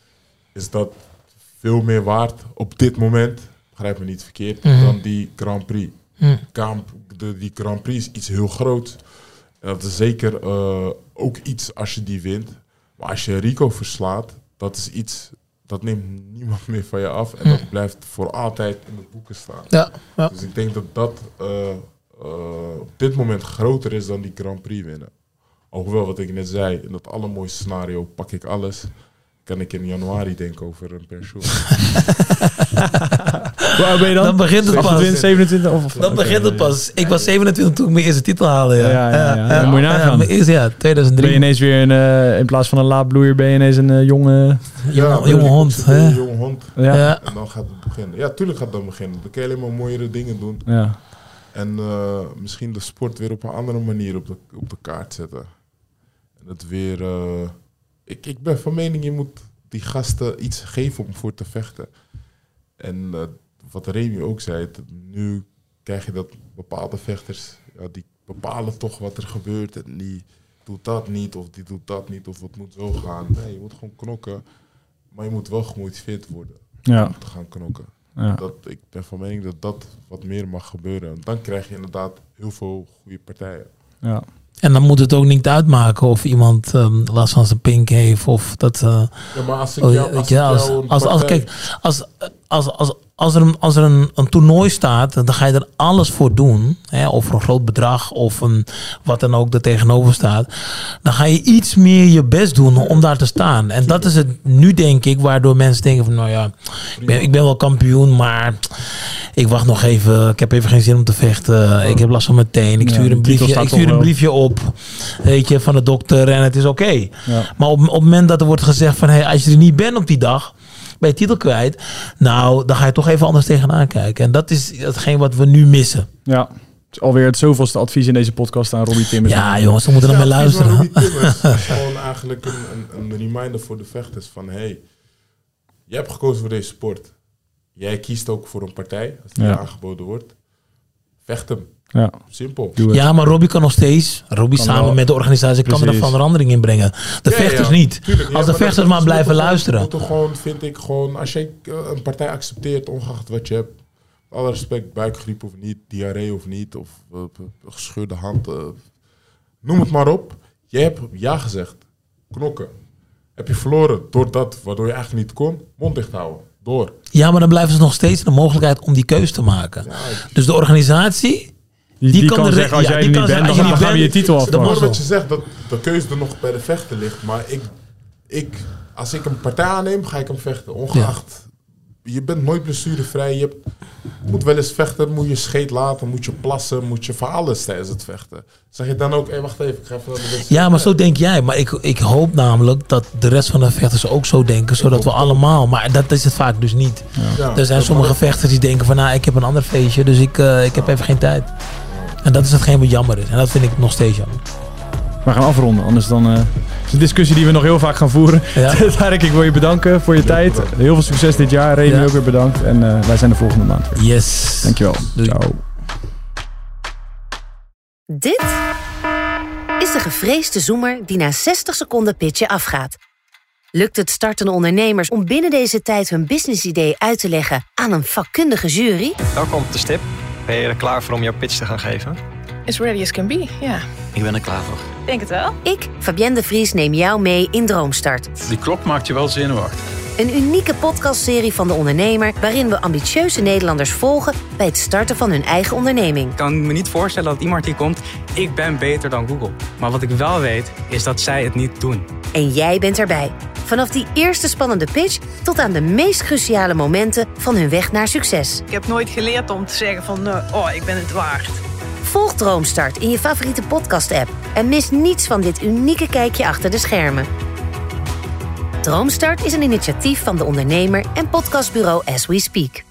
is dat veel meer waard op dit moment, begrijp me niet verkeerd, Mhm. dan die Grand Prix. Mhm. Kamp, de, die Grand Prix is iets heel groots. En dat is zeker uh, ook iets als je die wint. Maar als je Rico verslaat, dat is iets, dat neemt niemand meer van je af. En dat blijft voor altijd in de boeken staan. Ja, ja. Dus ik denk dat dat uh, uh, op dit moment groter is dan die Grand Prix winnen. Alhoewel, wat ik net zei, in dat allermooiste scenario pak ik alles. Kan ik in januari denken over een pensioen. Hoe oud ben je dan? Dan begint het pas. achtentwintig, zevenentwintig? Of, Dan oké. begint het pas. Ik was zevenentwintig toen ik mijn eerste titel haalde. Ja, Ja, ja, ja. Dan moet je nagaan. mijn eerste, ja, tweeduizend drie. Ben je ineens weer een, uh, in plaats van een laadbloeier, ben je ineens een uh, jonge... jonge, Ja, jonge hond. Een Hè? jonge hond. Ja. Ja. En dan gaat het beginnen. Ja, tuurlijk gaat het dan beginnen. Dan kan je alleen maar mooiere dingen doen. Ja. En uh, misschien de sport weer op een andere manier op de, op de kaart zetten. En het weer... Uh, ik, ik ben van mening, je moet die gasten iets geven om voor te vechten. En uh, wat Remy ook zei, het, nu krijg je dat bepaalde vechters, ja, die bepalen toch wat er gebeurt. En die doet dat niet, of die doet dat niet, of het moet zo gaan. Nee, je moet gewoon knokken. Maar je moet wel gemotiveerd worden Ja. om te gaan knokken. Ja. Dat, ik ben van mening dat dat wat meer mag gebeuren. Dan krijg je inderdaad heel veel goede partijen. Ja. En dan moet het ook niet uitmaken of iemand um, last van zijn pink heeft of dat. Uh, Ja, maar als ik oh, jou, weet als je, ik als, jou een als, als, partij- kijk, als, als, als, als er, een, als er een, een toernooi staat, dan ga je er alles voor doen. Hè, of voor een groot bedrag of een, wat dan ook er tegenover staat. Dan ga je iets meer je best doen om daar te staan. En dat is het nu, denk ik, waardoor mensen denken van, nou ja, ik ben, ik ben wel kampioen, maar ik wacht nog even. Ik heb even geen zin om te vechten. Ik heb last van mijn teen. Ik Ja, stuur de een titel briefje, staat ik toch stuur een wel. briefje op, weet je, van de dokter en het is oké. Okay. Ja. Maar op, op het moment dat er wordt gezegd van, hey, als je er niet bent op die dag, ben je titel kwijt. Nou, dan ga je toch even anders tegenaan kijken. En dat is hetgeen wat we nu missen. Ja. Het is alweer het zoveelste advies in deze podcast aan Robbie Timmers. Ja, jongens, we moeten er Ja, mee advies van luisteren. Robbie Timmers is gewoon eigenlijk een, een, een reminder voor de vechters van, hey, je hebt gekozen voor deze sport. Jij kiest ook voor een partij, als die Ja. aangeboden wordt. Vecht hem. Ja, Simpel. doe het. Ja, maar Robbie kan nog steeds. Robbie Kan samen wel. met de organisatie kan er een Precies. verandering in brengen. De Ja, vechters ja, niet. tuurlijk. Ja, Als de maar vechters dat- maar dat blijven moeten gewoon- luisteren. moeten gewoon, vind ik gewoon, als je uh, een partij accepteert, ongeacht wat je hebt, alle respect, buikgriep of niet, diarree of niet, of uh, gescheurde hand, uh, noem het maar op. Jij hebt ja gezegd. Knokken. Heb je verloren door dat, waardoor je eigenlijk niet kon, mond dicht houden. Door. Ja, maar dan blijven ze nog steeds de mogelijkheid om die keus te maken. Ja, Dus de organisatie, Die, die die kan kan de re- zeggen, als ja, jij die er kan niet bent, zeggen, dan, als je dan niet gaan we je bent, titel de ik hoor mazzel. wat je zegt, dat de keuze er nog bij de vechter ligt. Maar ik, ik, als ik een partij aanneem, ga ik hem vechten. Ongeacht. Je bent nooit blessurevrij. Je hebt, moet wel eens vechten, moet je scheet laten, moet je plassen, moet je voor alles tijdens het vechten. Zeg je dan ook, hé, wacht even, ik ga even naar de wedstrijd. Ja, maar zo denk jij. Maar ik, ik hoop namelijk dat de rest van de vechters ook zo denken. Zodat we allemaal... Maar dat is het vaak dus niet. Ja, Er zijn dat- sommige vechters die denken van, nou, ik heb een ander feestje, dus ik, uh, ik heb even geen tijd. En dat is hetgeen wat jammer is. En dat vind ik nog steeds jammer. We gaan afronden, anders dan uh, is een discussie die we nog heel vaak gaan voeren. Ja. Tarek, ik wil je bedanken voor je tijd. bedankt. Heel veel succes dit jaar. Remy Ja. ook weer bedankt. En uh, wij zijn de volgende maand weer. Yes. Dankjewel. Doei. Ciao. Dit is de gevreesde zoemer die na zestig seconden pitchen afgaat. Lukt het startende ondernemers om binnen deze tijd hun businessidee uit te leggen aan een vakkundige jury? Welkom op de stip. Ben je er klaar voor om jouw pitch te gaan geven? As ready as can be, ja. Ik ben er klaar voor. Denk het wel. Ik, Fabienne de Vries, neem jou mee in Droomstart. Die klok maakt je wel zenuwachtig. Een unieke podcastserie van De Ondernemer waarin we ambitieuze Nederlanders volgen bij het starten van hun eigen onderneming. Ik kan me niet voorstellen dat iemand hier komt, ik ben beter dan Google. Maar wat ik wel weet, is dat zij het niet doen. En jij bent erbij. Vanaf die eerste spannende pitch tot aan de meest cruciale momenten van hun weg naar succes. Ik heb nooit geleerd om te zeggen van, uh, oh, ik ben het waard. Volg Droomstart in je favoriete podcast-app en mis niets van dit unieke kijkje achter de schermen. Droomstart is een initiatief van De Ondernemer en podcastbureau As We Speak.